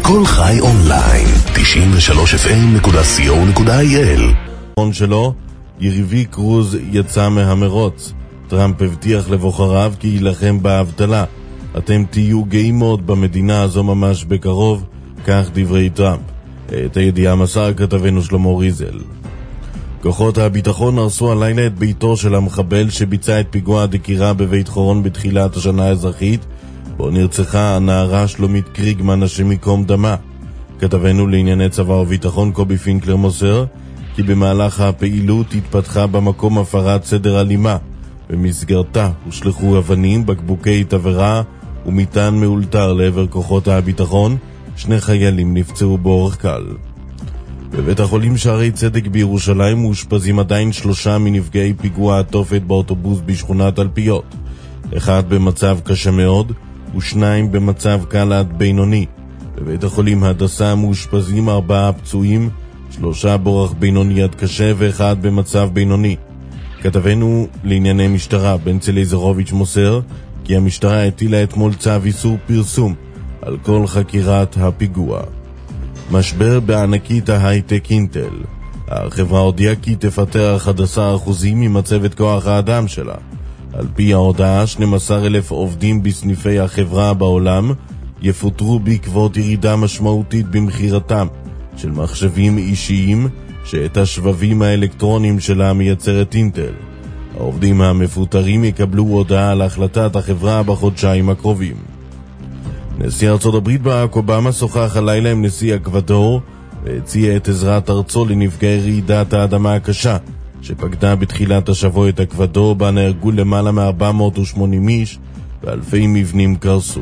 כל חי אונליין, 93fm.co.il. שלו, יריבי קרוז יצא מהמרוץ. טראמפ הבטיח לבוחריו כי ילחם באבטלה. אתם תהיו גאים מאוד במדינה הזו ממש בקרוב, כך דברי טראמפ. את הידיעה מסר כתבנו שלמה ריזל. כוחות הביטחון הרסו הלילה את ביתו של המחבל שביצע את פיגוע הדקירה בבית חורון בתחילת השנה האזרחית, בו נרצחה הנערה שלומית קריגמן השם ייקום דמה. כתבנו לענייני צבא וביטחון קובי פינקלר מוסר כי במהלך הפעילות התפתחה במקום הפרת סדר אלימה. במסגרתה הושלחו אבנים, בקבוקי תבערה ומטען מאולתר לעבר כוחות הביטחון. 2 חיילים נפצעו באורח קל. בבית החולים שערי צדק בירושלים מאושפזים עדיין 3 מנפגעי פיגוע התופת באוטובוס בשכונת אלפיות. 1 במצב קשה מאוד ו2 במצב קל עד בינוני. בבית החולים הדסה מאושפזים 4 פצועים, 3 באורח בינוני עד קשה ו1 במצב בינוני. כתבנו לענייני משטרה בנצי ליזרוביץ' מוסר כי המשטרה הטילה אתמול צו איסור פרסום על כל חקירת הפיגוע. משבר בענקית ההייטק אינטל. החברה הודיעה כי תפטר 11% ממצבת כוח האדם שלה. על פי ההודעה, 12,000 עובדים בסניפי החברה בעולם יפוטרו בעקבות ירידה משמעותית במחירתם של מחשבים אישיים שאת השבבים האלקטרונים שלה מייצרת אינטל. העובדים המפוטרים יקבלו הודעה על החלטת החברה בחודשיים הקרובים. נשיא ארצות הברית ברק אובמה שוחח הלילה עם נשיא אקוודור והציע את עזרת ארצו לנפגעי רעידת האדמה הקשה שפקדה בתחילת השבוע את אקוודור, בה נהרגו למעלה מ-480 איש ואלפי מבנים קרסו.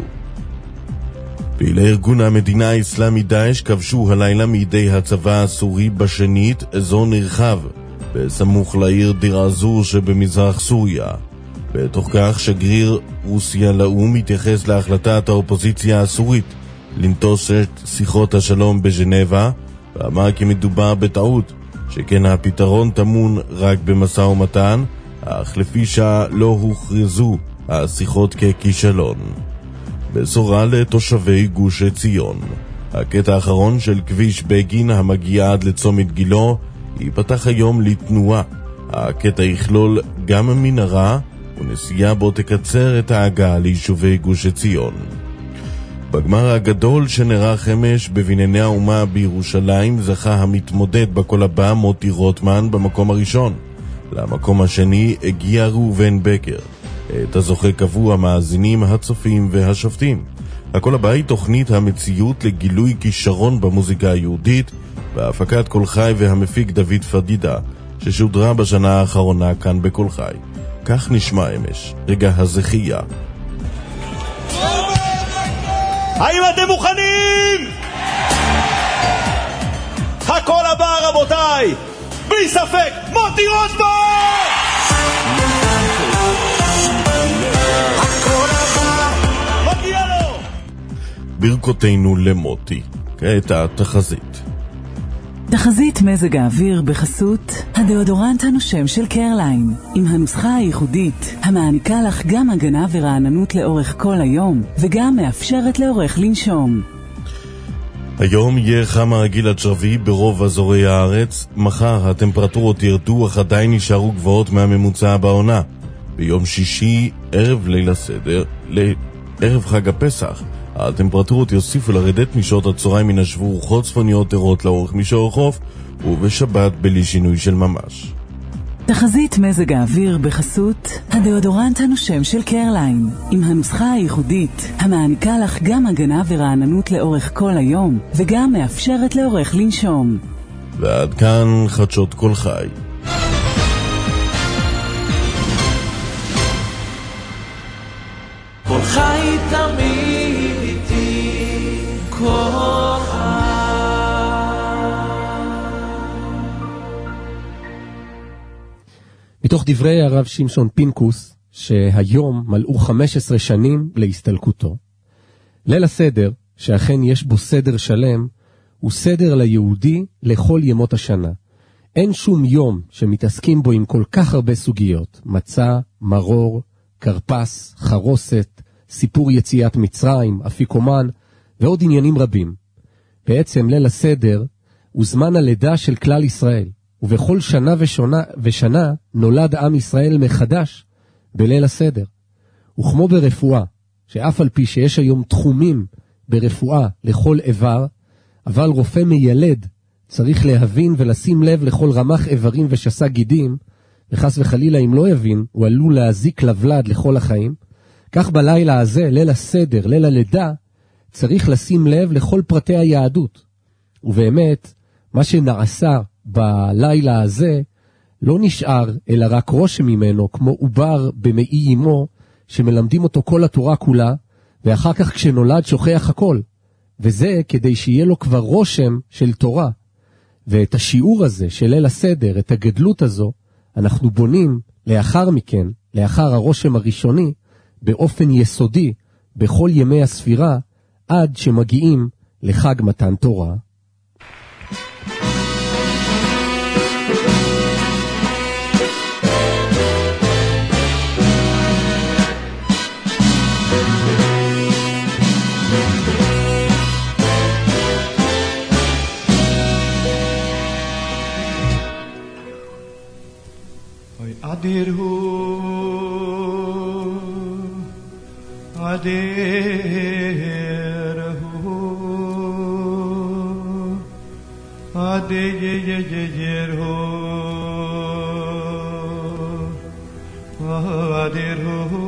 פעילי ארגון המדינה האסלאמית דאעש כבשו הלילה מידי הצבא הסורי בשנית אזור נרחב בסמוך לעיר דיר אזור שבמזרח סוריה. בתוך כך שגריר רוסיה לאום מתייחס להחלטת האופוזיציה הסורית לנטוש את שיחות השלום בז'נבה ואמר כי מדובר בטעות, שכן הפתרון טמון רק במשא ומתן, אך לפי שעה לא הוכרזו השיחות ככישלון. בשורה לתושבי גוש עציון. הקטע האחרון של כביש בגין המגיע עד לצומת גילו ייפתח היום לתנועה. הקטע יכלול גם מנהרה ונסיעה בו תקצר את ההגעה ליישובי גוש עציון. בגמר הגדול שנערך אמש בבנייני האומה בירושלים זכה המתמודד בכל הבא מוטי רוטמן במקום הראשון. למקום השני הגיע ראובן בקר. את הזוכה קבעו המאזינים, הצופים והשופטים. הכל הבא היא תוכנית המציאות לגילוי כישרון במוזיקה היהודית בהפקת כל חי והמפיק דוד פדידה ששודרה בשנה האחרונה כאן בכל חי. כך נשמע אמש, רגע הזכייה. האם אתם מוכנים? הכל הבא רבותיי, בלי ספק מוטי רוטמן! הכל הבא מגיע לו! ברכותינו למוטי. כעת התחזית. תחזית מזג האוויר בחסות הדאודורנט הנושם של קרליין, עם הנוסחה הייחודית המעניקה לך גם הגנה ורעננות לאורך כל היום וגם מאפשרת לאורך לנשום. היום יהיה חם הרגיל עד שרבי ברוב אזורי הארץ. מחר הטמפרטורות ירדו אך עדיין נשארו גבוהות מהממוצע בעונה. ביום שישי ערב ליל הסדר לערב חג הפסח הטמפרטורות יוסיפו לרדת משעות הצהריים ינשבו רוחות צפוניות ערות לאורך מישור החוף, ובשבת בלי שינוי של ממש. תחזית מזג האוויר בחסות הדאודורנט הנושם של קרליין, עם הנוסחה הייחודית המעניקה לך גם הגנה ורעננות לאורך כל היום וגם מאפשרת לאורך לנשום. ועד כאן חדשות כל חי. כל חי תמיד איתי, כל חי. מתוך דברי הרב שמשון פינקוס, שהיום מלאו 15 שנים להסתלקותו. ליל הסדר, שאכן יש בו סדר שלם, הוא סדר ליהודי לכל ימות השנה. אין שום יום שמתעסקים בו עם כל כך הרבה סוגיות, מצה, מרור, קרפס, חרוסת, סיפור יציאת מצרים, אפיקומן ועוד עניינים רבים. בעצם ליל הסדר הוא זמן הלידה של כלל ישראל, ובכל שנה ושנה נולד עם ישראל מחדש בליל הסדר. וכמו ברפואה, שאף על פי שיש היום תחומים ברפואה לכל איבר, אבל רופא מיילד צריך להבין ולשים לב לכל רמח איברים ושסה גידים, וחס וחלילה אם לא יבין, הוא עלול להזיק לבלד לכל החיים. כך בלילה הזה, ליל הסדר, ליל הלידה, צריך לשים לב לכל פרטי היהדות. ובאמת, מה שנעשה בלילה הזה, לא נשאר אלא רק רושם ממנו, כמו עובר במאי אמו, שמלמדים אותו כל התורה כולה, ואחר כך כשנולד שוכח הכל. וזה כדי שיהיה לו כבר רושם של תורה. ואת השיעור הזה של ליל הסדר, את הגדלות הזו, אנחנו בונים לאחר מכן, לאחר הרושם הראשוני, באופן יסודי, בכל ימי הספירה, עד שמגיעים לחג מתן תורה. Adir hu, adir hu, adir hu, adir hu,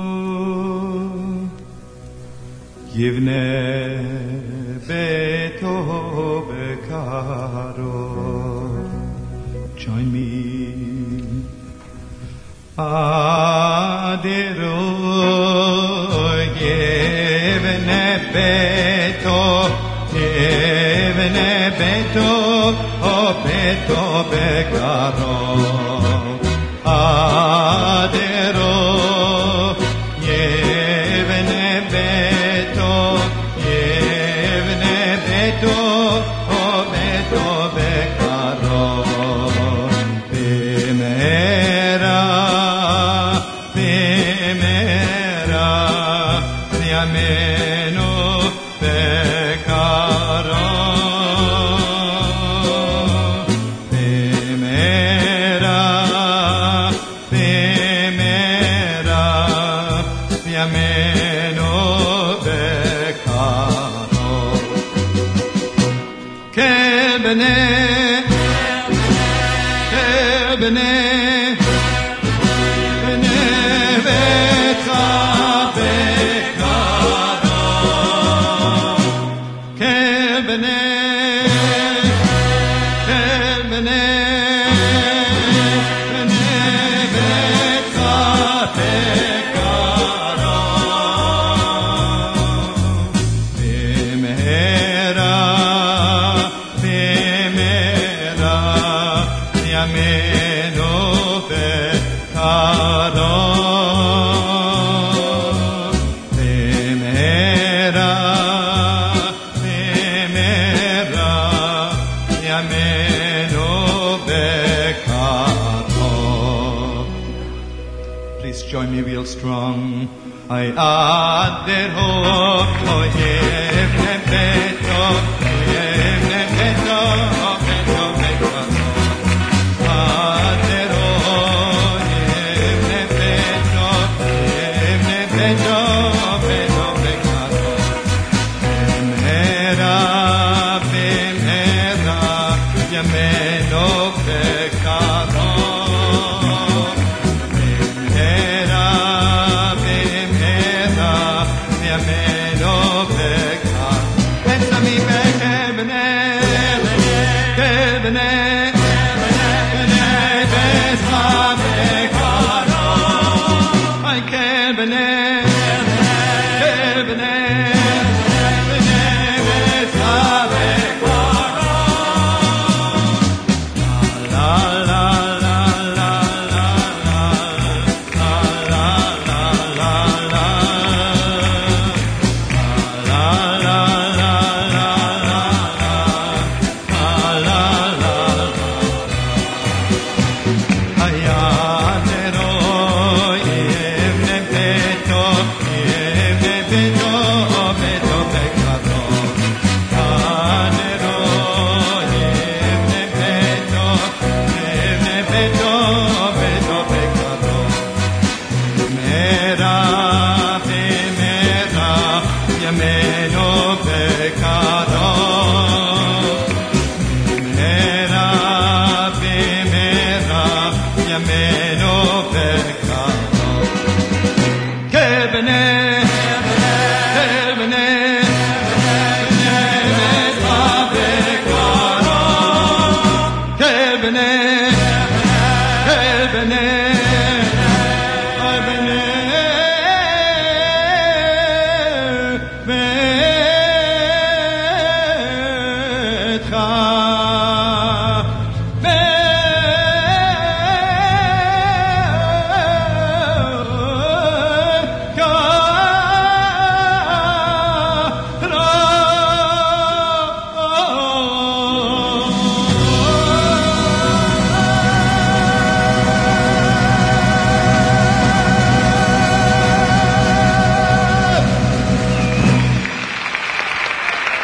yivne beto bekaro, join me. Adiro yevne beto o beto bekaro Adiro yevne beto o beto bekaro Ameno pecaro Primera Ameno pecaro Que bene Join me real strong. I adero yevne beto adero yevne beto Bemera yameno pecado Pensa mi pecado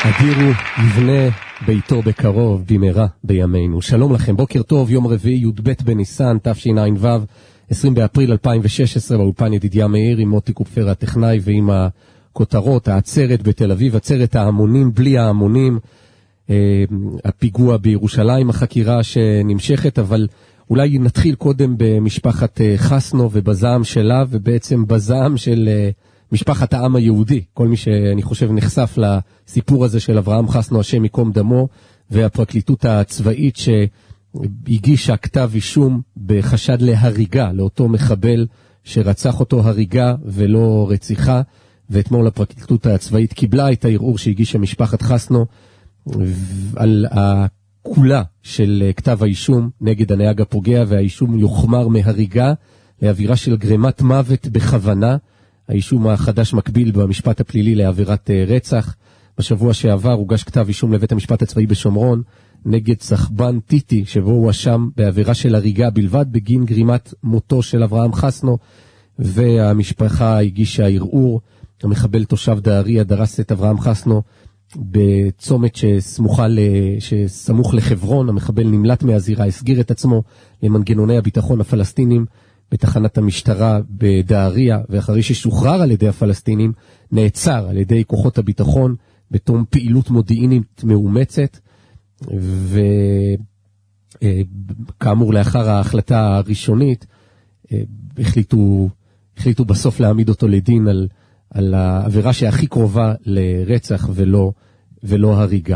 אדירו יבנה ביתו בקרוב במהרה בימינו. שלום לכם, בוקר טוב, יום רביעי י"ב בניסן תשע"ו, 20 באפריל 2016, באולפן ידידיה מאיר עם מוטי קופפר הטכנאי ועם הכותרות, העצרת בתל אביב, עצרת ההמונים בלי ההמונים, הפיגוע בירושלים, החקירה שנמשכת, אבל אולי נתחיל קודם במשפחת חסנו ובזעם שלה, ובעצם בזעם של משפחת העם היהודי, כל מי שאני חושב נחשף לסיפור הזה של אברהם חסנו, השם ייקום דמו, והפרקליטות הצבאית שהגישה כתב אישום בחשד להריגה, לאותו מחבל שרצח אותו, הריגה ולא רציחה, ואתמול הפרקליטות הצבאית קיבלה את הערעור שהגישה משפחת חסנו, על הכולה של כתב האישום נגד הנהג הפוגע, והאישום יוחמר מהריגה לעבירה של גרימת מוות בכוונה. האישום החדש מקביל במשפט הפלילי לעבירת רצח. בשבוע שעבר הוגש כתב אישום לבית המשפט הצבאי בשומרון נגד סחבן טיטי, שבו הוא אשם בעבירה של הריגה בלבד בגין גרימת מותו של אברהם חסנו, והמשפחה הגישה ערעור. המחבל תושב דהריה דרס את אברהם חסנו בצומת שסמוך לחברון. המחבל נמלט מהזירה, הסגיר את עצמו למנגנוני הביטחון הפלסטינים בתחנת המשטרה בדהריה, ואחרי ששוחרר על ידי הפלסטינים, נעצר על ידי כוחות הביטחון בתום פעילות מודיעינית מאומצת, וכאמור לאחר ההחלטה הראשונית, החליטו בסוף להעמיד אותו לדין על העבירה שהכי קרובה לרצח ולא הריגה.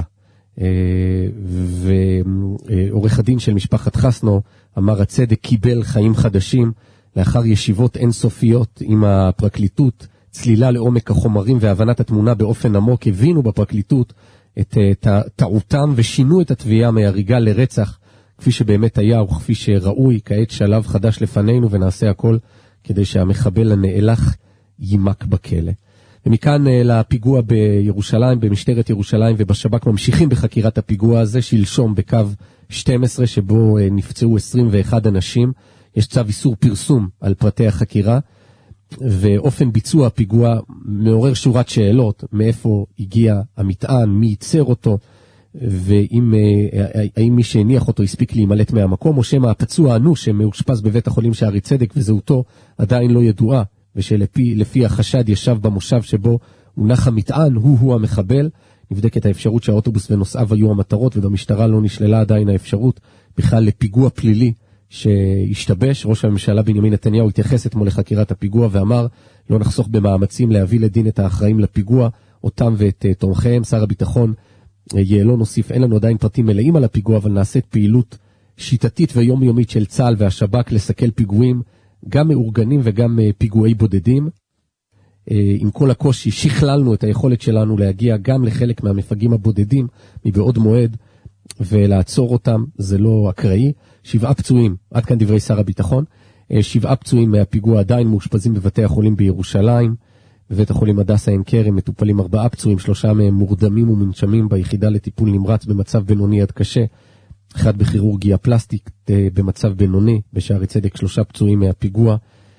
ועורך הדין של משפחת חסנו אמר, הצדק קיבל חיים חדשים לאחר ישיבות אינסופיות עם הפרקליטות, צלילה לעומק החומרים והבנת התמונה באופן עמוק. הבינו בפרקליטות את טעותם ושינו את התביעה מהריגה לרצח כפי שבאמת היה וכפי שראוי. כעת שלב חדש לפנינו ונעשה הכל כדי שהמחבל הנאלח יימק בכלא. ומכאן לפיגוע בירושלים, במשטרת ירושלים ובשב"כ ממשיכים בחקירת הפיגוע הזה. שלשום בקו 12 שבו נפצעו 21 אנשים, יש צו איסור פרסום על פרטי החקירה, ואופן ביצוע הפיגוע מעורר שורת שאלות: מאיפה הגיע המטען, מי ייצר אותו, והאם מי שהניח אותו הספיק להימלט מהמקום, או שמה הפצוע אנוש שמאושפז בבית החולים שערי צדק וזהותו עדיין לא ידועה, ושלפי החשד ישב במושב שבו הונח המטען, הוא המחבל. נבדקת האפשרות שהאוטובוס ונוסעיו היו המטרות, ובמשטרה לא נשללה עדיין האפשרות בכלל לפיגוע פלילי שהשתבש. ראש הממשלה בנימין נתניהו התייחס אתמול לחקירת הפיגוע ואמר, לא נחסוך במאמצים להביא לדין את האחראים לפיגוע, אותם ואת תומכיהם. שר הביטחון יעלון הוסיף, אין לנו עדיין פרטים מלאים על הפיגוע, אבל נעשית פעילות שיטתית ויומיומית של צה"ל והשב"כ לסכל פיגועים, גם מאורגנים וגם פיגועי בודדים. עם כל הקושי שכללנו את היכולת שלנו להגיע גם לחלק מהמפגעים הבודדים מבעוד מועד ולעצור אותם, זה לא אקראי. 7 פצועים, עד כאן דברי שר הביטחון, 7 פצועים מהפיגוע עדיין מאושפזים בבתי החולים בירושלים. בבית החולים הדסה עין כרם מטופלים 4 פצועים, 3 מהם מורדמים ומונשמים ביחידה לטיפול נמרץ במצב בינוני עד קשה, 1 בכירורגיה פלסטית במצב בינוני, בשערי צדק 3 פצועים מהפיגוע,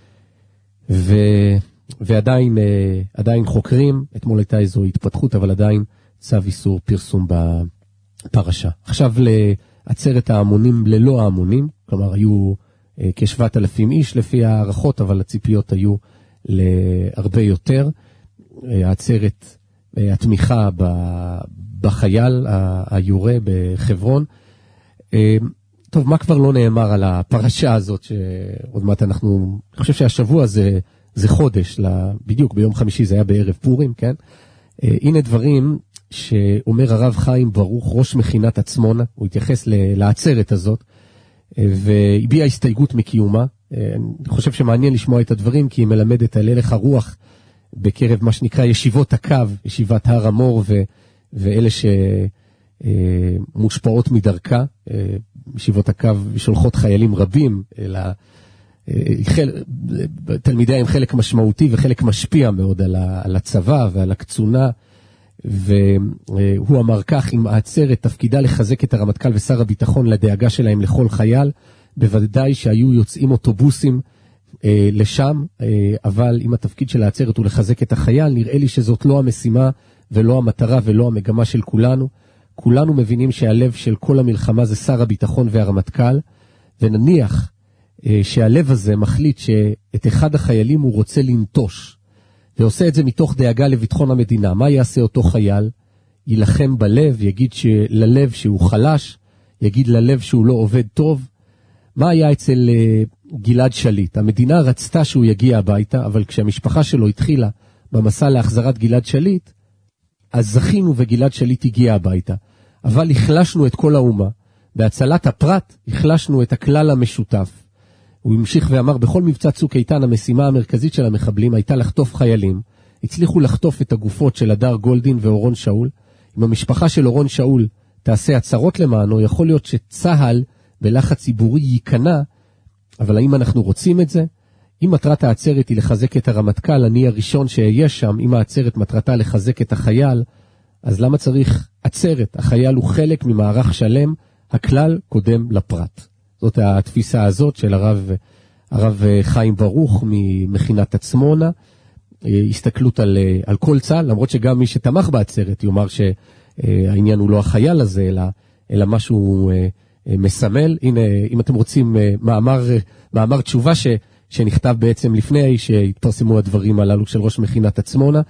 ועדיין חוקרים. אתמול הייתה איזו התפתחות, אבל עדיין צו איסור פרסום בפרשה. עכשיו לעצרת ההמונים ללא ההמונים, כלומר היו כ7,000 איש לפי הערכות, אבל הציפיות היו להרבה יותר. העצרת, התמיכה בחייל היורה בחברון. טוב, מה כבר לא נאמר על הפרשה הזאת, שעוד מעט אני חושב שהשבוע זה חודש, בדיוק ביום חמישי, זה היה בערב פורים, כן? הנה דברים שאומר הרב חיים ברוך, ראש מכינת עצמונה, הוא התייחס לעצרת הזאת, והביע הסתייגות מקיומה. אני חושב שמעניין לשמוע את הדברים, כי היא מלמדת על הלך הרוח בקרב מה שנקרא ישיבות הקו, ישיבת הר המור, ואלה שמושפעות מדרכה. ישיבות הקו שולחות חיילים רבים, תלמידי הם חלק משמעותי וחלק משפיע מאוד על הצבא ועל הקצונה, והוא אמר כך: אם העצרת תפקידה לחזק את הרמטכ"ל ושר הביטחון לדאגה שלהם לכל חייל, בוודאי שהיו יוצאים אוטובוסים לשם, אבל אם התפקיד של העצרת הוא לחזק את החייל, נראה לי שזאת לא המשימה ולא המטרה ולא המגמה של כולנו. כולנו מבינים שהלב של כל המלחמה זה שר הביטחון והרמטכ"ל, ונניח שהלב הזה מחליט שאת אחד החיילים הוא רוצה לנטוש, ועושה את זה מתוך דאגה לביטחון המדינה. מה יעשה אותו חייל? ילחם בלב, יגיד ללב שהוא חלש, יגיד ללב שהוא לא עובד טוב. מה היה אצל גלעד שליט? המדינה רצתה שהוא יגיע הביתה, אבל כשהמשפחה שלו התחילה במסע להחזרת גלעד שליט, אז זכינו וגלעד שליט הגיע הביתה. אבל החלשנו את כל האומה. בהצלת הפרט החלשנו את הכלל המשותף. הוא המשיך ואמר, בכל מבצע צוק איתן המשימה המרכזית של המחבלים הייתה לחטוף חיילים. הצליחו לחטוף את הגופות של הדר גולדין ואורון שאול. אם המשפחה של אורון שאול תעשה הצהרות למענו, יכול להיות שצהל בלחץ ציבורי ייכנע, אבל האם אנחנו רוצים את זה? אם מטרת העצרת היא לחזק את הרמטכ"ל, אני הראשון שאהיה שם. אם העצרת מטרתה לחזק את החייל, אז למה צריך עצרת? החייל הוא חלק ממערך שלם, הכלל קודם לפרט. זאת התפיסה הזאת של הרב חיים ברוך ממכינת עצמונה, הסתכלות על כל צה"ל, למרות שגם מי שתמך בעצרת יאמר שהעניין הוא לא החייל הזה, אלא משהו מסמל. הנה, אם אתם רוצים מאמר תשובה שנכתב בעצם לפני שהתפרסמו הדברים הללו של ראש מכינת עצמונה,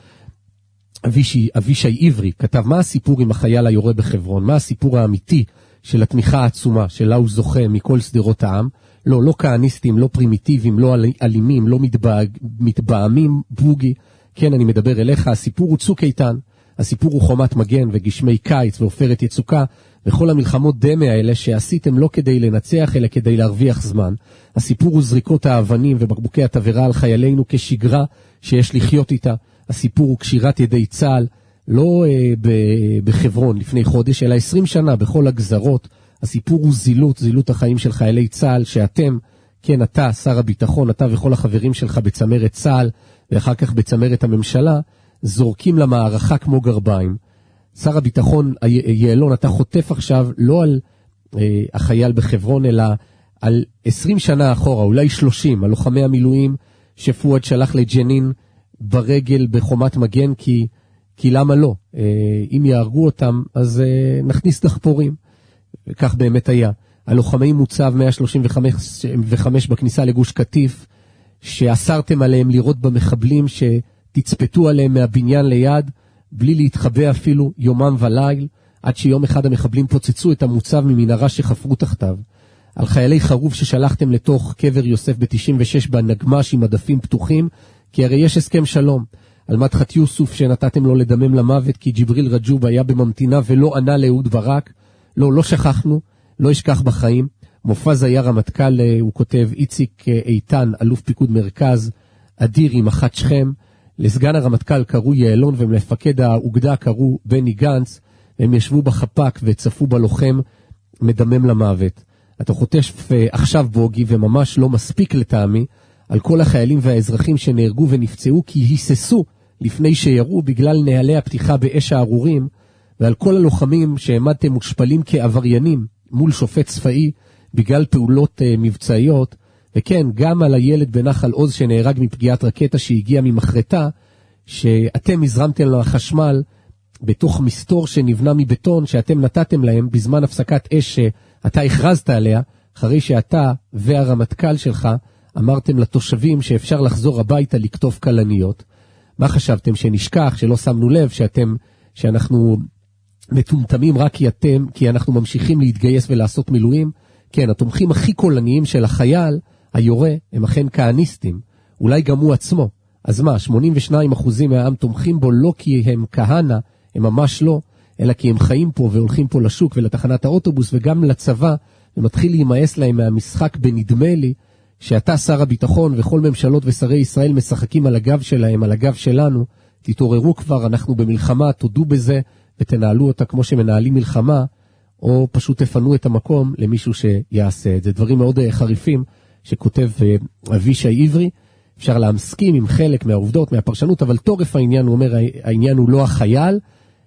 אבישי עברי כתב, מה הסיפור עם החייל היורה בחברון? מה הסיפור האמיתי של התמיכה העצומה שלה הוא זוכה מכל סדרות העם? לא כהניסטים, לא פרימיטיביים, לא אלימים, לא מתבעמים, בוגי. כן, אני מדבר אליך. הסיפור הוא צוק איתן, הסיפור הוא חומת מגן וגשמי קיץ ועופרת יצוקה, וכל המלחמות דמה האלה שעשיתם לא כדי לנצח אלא כדי להרוויח זמן. הסיפור הוא זריקות האבנים ובקבוקי התבערה על חיילינו כשגרה שיש לחיות איתה. הסיפור הוא קשירת ידי צה"ל, לא בחברון לפני חודש, אלא 20 שנה בכל הגזרות. הסיפור הוא זילות החיים של חיילי צה"ל, שאתם, כן, אתה, שר הביטחון, אתה וכל החברים שלך בצמרת צה"ל, ואחר כך בצמרת הממשלה, זורקים למערכה כמו גרביים. שר הביטחון יעלון, אתה חוטף עכשיו לא על החייל בחברון, אלא על 20 שנה אחורה, אולי 30, על לוחמי המילואים שפואד שלח לג'נין ברגל בחומת מגן, כי למה לא? אם יהרגו אותם, אז נכניס דחפורים. וכך באמת היה. הלוחמי מוצב 135 בכניסה לגוש קטיף, שאסרתם עליהם לראות במחבלים שתצפתו עליהם מהבניין ליד, בלי להתחבא אפילו יומם וליל, עד שיום אחד המחבלים פוצצו את המוצב ממנהרה שחפרו תחתיו. על חיילי חרוב ששלחתם לתוך קבר יוסף ב-96 בנגמש עם מדפים פתוחים, כי הרי יש הסכם שלום. על מדחת יוסוף שנתתם לו לדמם למוות, כי ג'יבריל רג'וב היה בממתינה ולא ענה לאהוד ברק. לא שכחנו, לא ישכח בחיים. מופז היה רמטכ"ל, הוא כותב, איציק איתן, אלוף פיקוד מרכז, אדיר עם אחת שכם, לסגן הרמטכ"ל קראו יעלון, ולמפקד האוגדה קראו בני גנץ, הם ישבו בחפק וצפו בלוחם מדמם למוות. אתה חוטף עכשיו בוגי, וממש לא מספיק לטעמי, על כל החיילים והאזרחים שנהרגו ונפצעו, כי היססו לפני שיראו בגלל נהלי הפתיחה באש הארורים, ועל כל הלוחמים שעמדתם מושפלים כעבריינים מול שופט צבאי בגלל פעולות מבצעיות, וכן, גם על הילד בנחל עוז שנהרג מפגיעת רקטה שהגיעה ממחרטה, שאתם הזרמתם לו החשמל בתוך מסתור שנבנה מבטון שאתם נתתם להם בזמן הפסקת אש שאתה הכרזת עליה, אחרי שאתה והרמטכ"ל שלך אמרתם לתושבים שאפשר לחזור הביתה לכתוב קלניות. מה חשבתם, שנשכח, שלא שמנו לב, שאנחנו מטומטמים רק כי אנחנו ממשיכים להתגייס ולעשות מילואים? כן, התומכים הכי קולניים של החייל, היורה, הם אכן כהניסטים. אולי גם הוא עצמו. אז מה, 82% מהעם תומכים בו לא כי הם כהנה, הם ממש לא, אלא כי הם חיים פה והולכים פה לשוק ולתחנת האוטובוס וגם לצבא, ומתחיל להימאס להם מהמשחק בנדמה לי, שאתה שר הביטחון וכל ממשלות ושרי ישראל משחקים על הגב שלהם, על הגב שלנו. תתעוררו כבר, אנחנו במלחמה, תודו בזה ותנהלו אותה כמו שמנהלים מלחמה, או פשוט תפנו את המקום למישהו שיעשה את זה. דברים מאוד חריפים שכותב אבישי עברי. אפשר להמסכים עם חלק מהעובדות, מהפרשנות, אבל תורף העניין, הוא אומר, העניין הוא לא החייל,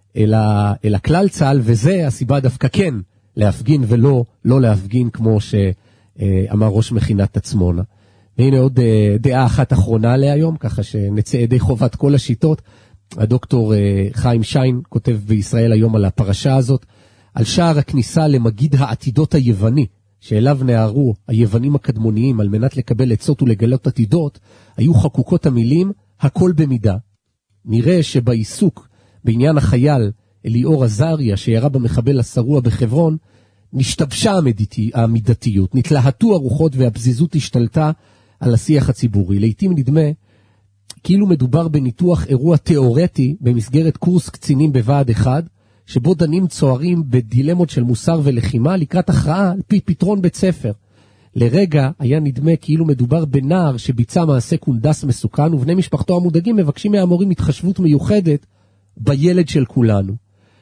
אלא כלל צה"ל, וזה הסיבה דווקא כן להפגין ולא להפגין, כמו שאמר ראש מכינת עצמונה. והנה עוד דעה אחת אחרונה להיום, ככה שנצא ידי חובת כל השיטות. הדוקטור חיים שיין כותב בישראל היום על הפרשה הזאת, על שער הכניסה למגיד העתידות היווני, שאליו נערו היוונים הקדמוניים על מנת לקבל עצות ולגלות עתידות, היו חקוקות המילים הכל במידה. נראה שבעיסוק בעניין החייל אליאור עזריה שירה במחבל השרוע בחברון, נשתבשה המידתיות, נתלהטו הרוחות והבזיזות השתלטה על השיח הציבורי. לעתים נדמה כאילו מדובר בניתוח אירוע תיאורטי במסגרת קורס קצינים בוועד אחד, שבו דנים צוערים בדילמות של מוסר ולחימה לקראת הכרעה על פי פתרון בית ספר. לרגע היה נדמה כאילו מדובר בנער שביצע מעשה קונדס מסוכן, ובני משפחתו המודאגים מבקשים מהמורים התחשבות מיוחדת בילד של כולנו.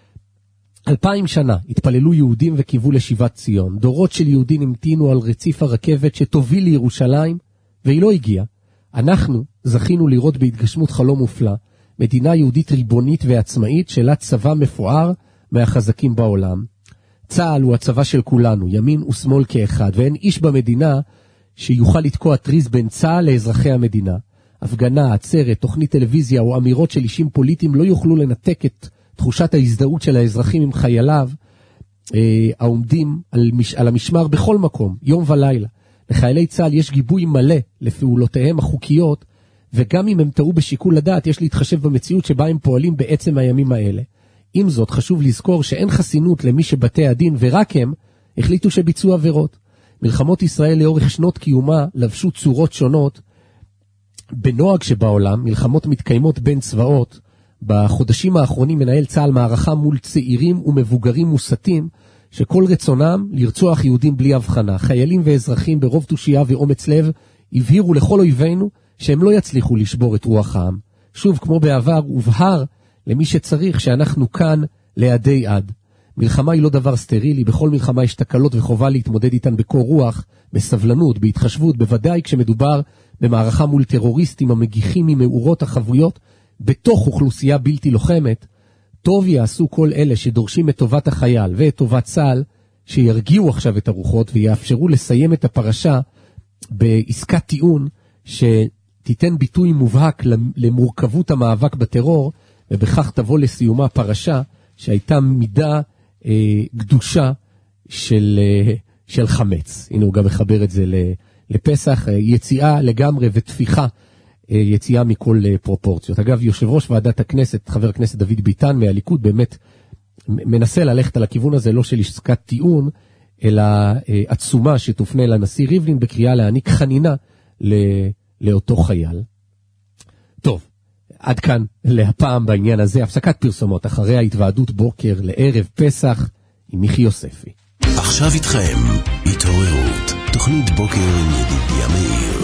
2000 שנה התפללו יהודים וקיוו לשיבת ציון. דורות של יהודים המתינו על רציף הרכבת שתוביל לירושלים, והיא לא הגיעה. אנחנו זכינו לראות בהתגשמות חלום מופלא, מדינה יהודית ריבונית ועצמאית שלה צבא מפואר מהחזקים בעולם. צה"ל הוא הצבא של כולנו, ימין ושמאל כאחד, ואין איש במדינה שיוכל לתקוע טריז בין צה"ל לאזרחי המדינה. הפגנה, עצרת, תוכנית טלוויזיה או אמירות של אישים פוליטיים לא יוכלו לנתק את תחושת ההזדהות של האזרחים עם חייליו העומדים על המשמר בכל מקום, יום ולילה. לחיילי צה"ל יש גיבוי מלא לפעולותיהם החוקיות, וגם אם הם טעו בשיקול הדעת, יש להתחשב במציאות שבה הם פועלים בעצם הימים האלה. עם זאת, חשוב לזכור שאין חסינות למי שבתי הדין ורק הם החליטו שביצעו עבירות. מלחמות ישראל לאורך שנות קיומה לבשו צורות שונות. בנוהג שבעולם, מלחמות מתקיימות בין צבאות. בחודשים האחרונים מנהל צה"ל מערכה מול צעירים ומבוגרים מוסתים, שכל רצונם לרצוח יהודים בלי הבחנה. חיילים ואזרחים ברוב תושייה ואומץ לב הבהירו לכל אויבינו שהם לא יצליחו לשבור את רוח העם. שוב, כמו בעבר, הובהר למי שצריך שאנחנו כאן לידי עד. מלחמה היא לא דבר סטרילי, בכל מלחמה יש תקלות וחובה להתמודד איתן בקור רוח, בסבלנות, בהתחשבות, בוודאי כשמדובר במערכה מול טרוריסטים המגיחים ממאורות החבויות בתוך אוכלוסייה בלתי לוחמת. טוב יעשו כל אלה שדורשים את טובת החייל ואת טובת צה"ל, שירגיעו עכשיו את הרוחות ויאפשרו לסיים את הפרשה בעסקת טיעון שתיתן ביטוי מובהק למורכבות המאבק בטרור, ובכך תבוא לסיומה פרשה שהייתה מידה קדושה של חמץ. הנה הוא גם מחבר את זה לפסח, יציאה לגמרי ותפיחה, יציאה מכל פרופורציות. אגב, יושב ראש ועדת הכנסת, חבר הכנסת דוד ביטן מהליכוד, באמת מנסה ללכת על הכיוון הזה, לא של עסקת טיעון, אלא עצומה שתופנה לנשיא ריבלין בקריאה להעניק חנינה לאותו חייל. טוב, עד כאן להפעם בעניין הזה, הפסקת פרסומות אחרי ההתוועדות בוקר לערב פסח עם מיכי יוספי. עכשיו איתכם, התעוררות, תוכנית בוקר עם ידידיה מאיר.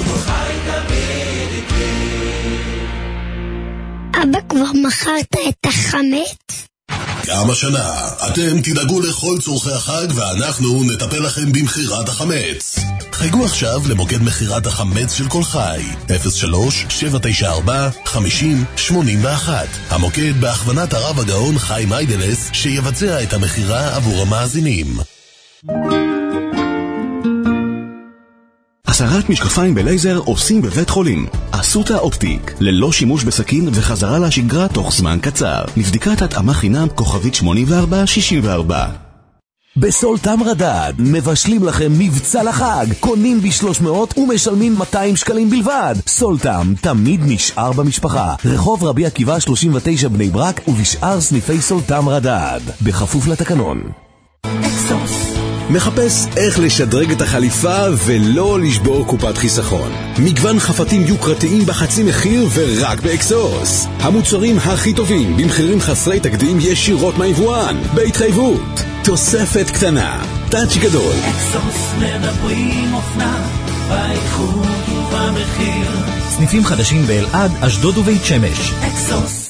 אבא, כבר מכרת את החמץ? גם השנה, אתם תדאגו לכל צורכי החג ואנחנו נטפל לכם במחירת החמץ. חייגו עכשיו למוקד מחירת החמץ של כל חי, 03-794-5081. המוקד בהכוונת הרב הגאון חיים היידלס שיבצע את המחירה עבור המאזינים. הסרת משקפיים בלייזר עושים בבית חולים אסותא אופטיק, ללא שימוש בסכין וחזרה לשגרה תוך זמן קצר. לבדיקת התאמה חינם כוכבית 8464. בסולטם רדד מבשלים לכם מבצע לחג, קונים ב300 ומשלמים 200 שקלים בלבד. סולטם תמיד נשאר במשפחה, רחוב רבי עקיבא 39 בני ברק ובשאר סניפי סולטם רדד, בכפוף לתקנון. אקסוס מחפש איך לשדרג את החליפה ולא לשבור קופת חיסכון. מגוון חפתים יוקרתיים בחצי מחיר ורק באקסוס. המוצרים הכי טובים במחירים חסרי תקדים ישירות מהיבואן, בהתחייבות. תוספת קטנה, טאץ' גדול. אקסוס מדברים אופנה, באיכות ובמחיר. סניפים חדשים באלעד, אשדוד ובית שמש. אקסוס.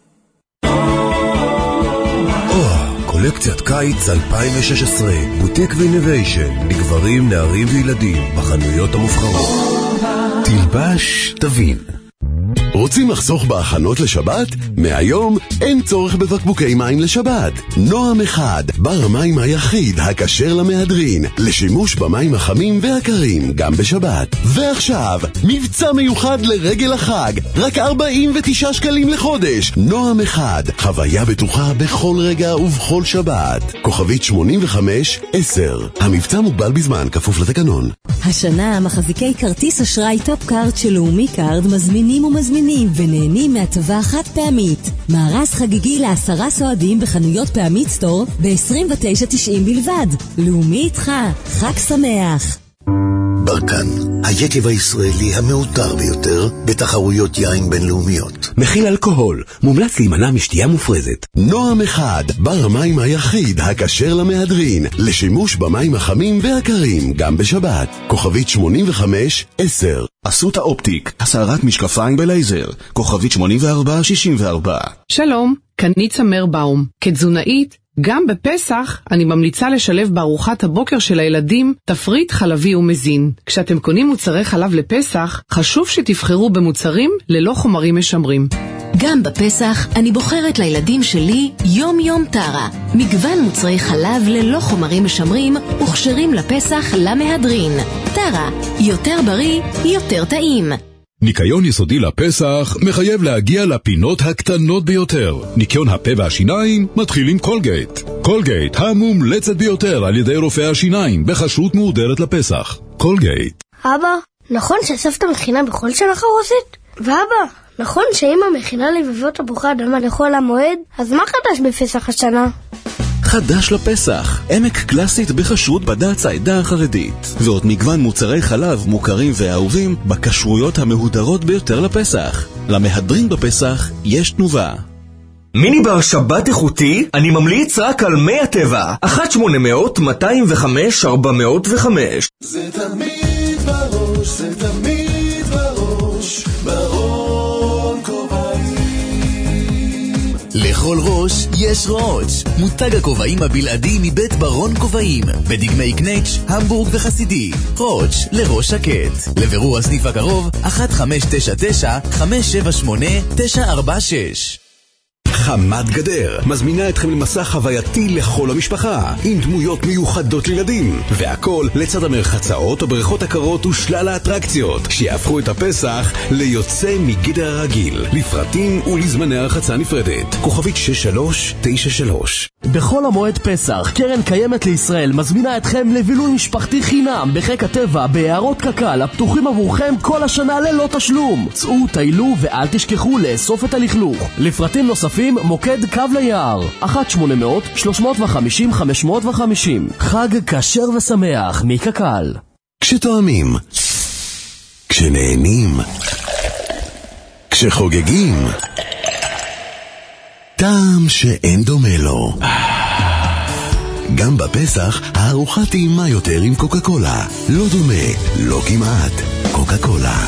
קולקציית קיץ 2016, בוטיק ואינוביישן, לגברים, נערים וילדים, בחנויות המובחרות. תלבש, תבין. רוצים לחסוך בהכנות לשבת? מהיום אין צורך בבקבוקי מים לשבת. נועם אחד, בר המים היחיד הכשר למהדרין, לשימוש במים החמים והקרים גם בשבת. ועכשיו, מבצע מיוחד לרגל החג, רק 49 שקלים לחודש. נועם אחד, חוויה בטוחה בכל רגע ובכל שבת. כוכבית 8510. המבצע מוגבל בזמן, כפוף לתקנון. השנה מחזיקי כרטיס אשראי טופ קארד של לאומי קארד מזמינים ומזמינים ונהנים מהטבה חד פעמית. מארז חגיגי ל10 סועדים בחנויות פעמית סטור ב-29.90 בלבד. לאומי איתך, חג שמח. ברקן, היקב הישראלי המעוטר ביותר בתחרויות יין בינלאומיות. מכיל אלכוהול, מומלץ להימנע משתייה מופרזת. נועם אחד, בר המים היחיד הכשר למהדרין, לשימוש במים החמים והקרים, גם בשבת. כוכבית 8510. אסותא אופטיק, הסערת משקפיים בלייזר. כוכבית 8464. שלום, כאן ניצה מרבאום. כתזונאית, גם בפסח אני ממליצה לשלב בארוחת הבוקר של הילדים תפריט חלבי ומזין. כשאתם קונים מוצרי חלב לפסח, חשוב שתבחרו במוצרים ללא חומרים משמרים. גם בפסח אני בוחרת לילדים שלי יום יום טרה. מגוון מוצרי חלב ללא חומרים משמרים וכשרים לפסח למהדרין. טרה, יותר בריא, יותר טעים. ניקיון יסודי לפסח מחייב להגיע לפינות הקטנות ביותר. ניקיון הפה והשיניים מתחיל עם קולגייט. קולגייט, המומלצת ביותר על ידי רופאי השיניים, בכשרות מהודרת לפסח. קולגייט. אבא, נכון שסבתא מכינה בכל שנה חרוסית? ואבא, נכון שאמא מכינה לבבות תפוחי אדמה לכל המועד? אז מה חדש בפסח השנה? חדש לפסח, עמק קלאסית בכשרות בד"ץ העדה החרדית, ועוד מגוון מוצרי חלב מוכרים ואהובים בכשרויות המהודרות ביותר לפסח. למהדרין בפסח יש תנובה. מיני בר שבת איכותי, אני ממליץ רק על מי הטבע. 1-800-205-405. זה תמיד בראש, זה תמיד בראש, ברון כובעים. לכל ראש יש ראש. מותג הכובעים הבלעדי מבית ברון כובעים, בדגמי קנץ', המבורג וחסידי. ראש לראש שקט. לבירור הסניף הקרוב 1599-578-946. חמת גדר מזמינה אתכם למסע חווייתי לכל המשפחה, עם דמויות מיוחדות לילדים, והכל לצד המרחצאות או בריכות הקרות ושלל האטרקציות שיהפכו את הפסח ליוצא מגדר הרגיל. לפרטים ולזמני הרחצה נפרדת. כוכבית 6393. בכל המועד פסח, קרן קיימת לישראל מזמינה אתכם לבילוי משפחתי חינם בחיק הטבע ביערות קק"ל הפתוחים עבורכם כל השנה ללא תשלום. צאו, טיילו ואל תשכחו לאסוף את הלכלוך. לפרטים נוספים מוקד קו ליער 1-800-350-550. חג כשר ושמח מקק"ל. כשתואמים, כשנהנים, כשחוגגים, טעם שאין דומה לו. גם בפסח הארוחה טעימה יותר עם קוקה קולה. לא דומה, לא כמעט, קוקה קולה.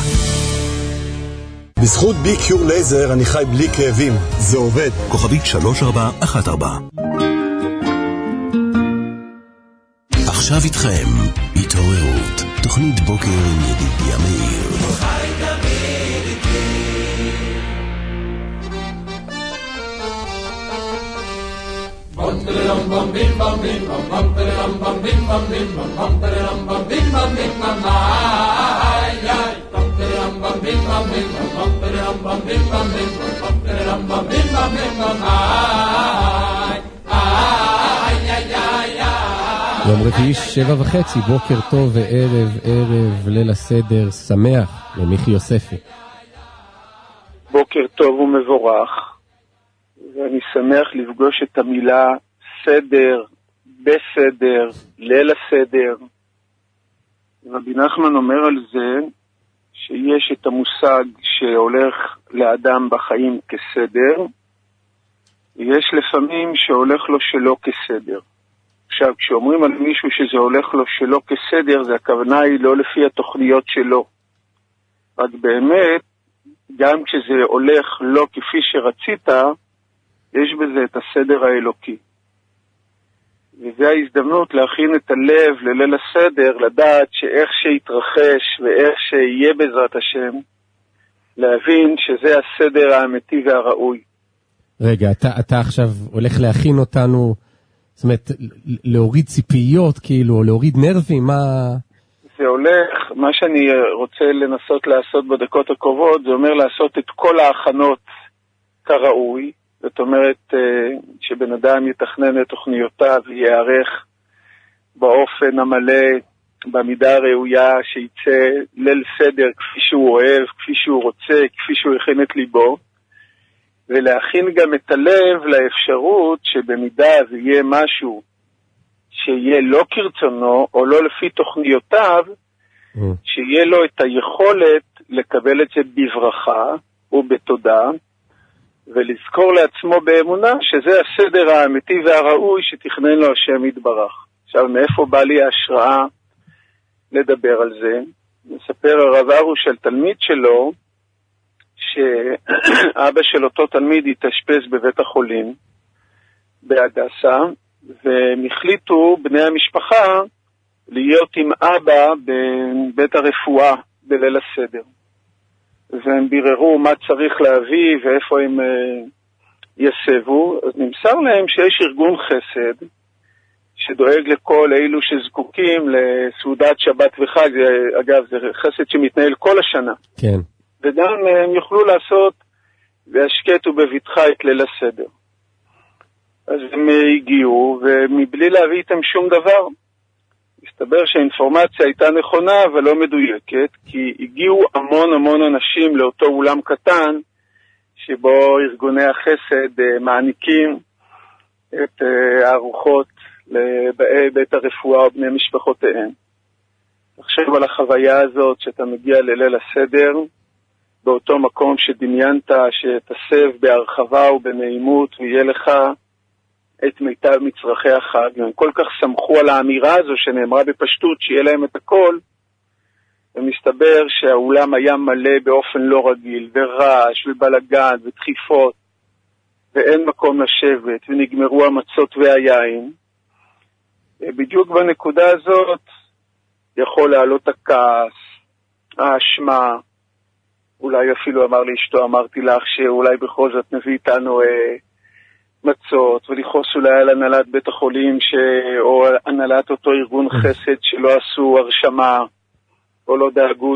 בזכות בי קיור לייזר אני חי בלי כאבים. זה עובד. כוכבית 3414. עכשיו איתכם התעוררות, תוכנית בוקר עם ידידיה מאיר. יום רביעי 7:30, בוקר טוב וערב ליל הסדר שמח למיכי יוספי. בוקר טוב ומבורך, ואני שמח לפגוש את המילה סדר, בסדר, ליל הסדר. רבי נחמן אומר על זה שיש את המושג שהולך לאדם בחיים כסדר, ויש לפעמים שהולך לו שלא כסדר. עכשיו, כשאומרים על מישהו שזה הולך לו שלא כסדר, זה הכוונה היא לא לפי התוכניות שלו. רק באמת, גם כשזה הולך לא כפי שרצית, יש בזה את הסדר האלוקי. וזה ההזדמנות להכין את הלב לליל הסדר, לדעת שאיך שיתרחש ואיך שיהיה בעזרת השם, להבין שזה הסדר האמיתי והראוי. רגע, אתה עכשיו הולך להכין אותנו, זאת אומרת, להוריד ציפיות, כאילו, או להוריד נרבים, מה... זה הולך, מה שאני רוצה לנסות לעשות בדקות הקרובות, זה אומר לעשות את כל ההכנות כראוי, זאת אומרת שבן אדם יתכנן את תוכניותיו ויערך באופן המלא, במידה הראויה, שיצא ליל סדר כפי שהוא אוהב, כפי שהוא רוצה, כפי שהוא הכין את ליבו, ולהכין גם את הלב לאפשרות שבמידה ויהיה משהו שיהיה לא כרצונו או לא לפי תוכניותיו, שיהיה לו את היכולת לקבל את זה בברכה ובתודה, ולזכור לעצמו באמונה שזה הסדר האמיתי והראוי שתכנן לו השם יתברך. עכשיו, מאיפה בא לי ההשראה לדבר על זה? מספר הרב ארוש על תלמיד שלו, שאבא של אותו תלמיד התאשפז בבית החולים בהדסה, והם החליטו בני המשפחה להיות עם אבא בבית הרפואה בליל הסדר. והם ביררו מה צריך להביא ואיפה הם יסבו. אז נמסר להם שיש ארגון חסד שדואג לכל אילו שזקוקים לסעודת שבת וחג. אגב, זה חסד שמתנהל כל השנה. כן. וגם הם יוכלו לעשות בהשקט ובבטחה את ליל הסדר. אז הם הגיעו, ומבלי להביא איתם שום דבר. הסתבר שהאינפורמציה הייתה נכונה, אבל לא מדויקת, כי הגיעו המון אנשים לאותו אולם קטן, שבו ארגוני החסד מעניקים את הארוחות לבאי בית הרפואה ובני משפחותיהם. תחשב על החוויה הזאת, שאתה מגיע לליל הסדר, באותו מקום שדמיינת שתסב בהרחבה ובנעימות, ויהיה לך את מיטב מצרכי החג. הם כל כך שמחו על האמירה הזו שנאמרה בפשטות שיהיה להם את הכל, ומסתבר שהאולם היה מלא באופן לא רגיל, ורעש ובלגן ודחיפות, ואין מקום לשבת, ונגמרו המצות והיין. בדיוק בנקודה הזאת יכול לעלות הכעס, האשמה, אולי אפילו אמר לאשתו, אמרתי לך שאולי בכל זאת נביא איתנו מצות, ולכעוס אולי על הנהלת בית החולים או הנהלת אותו ארגון חסד שלא עשו הרשמה, או לא דאגו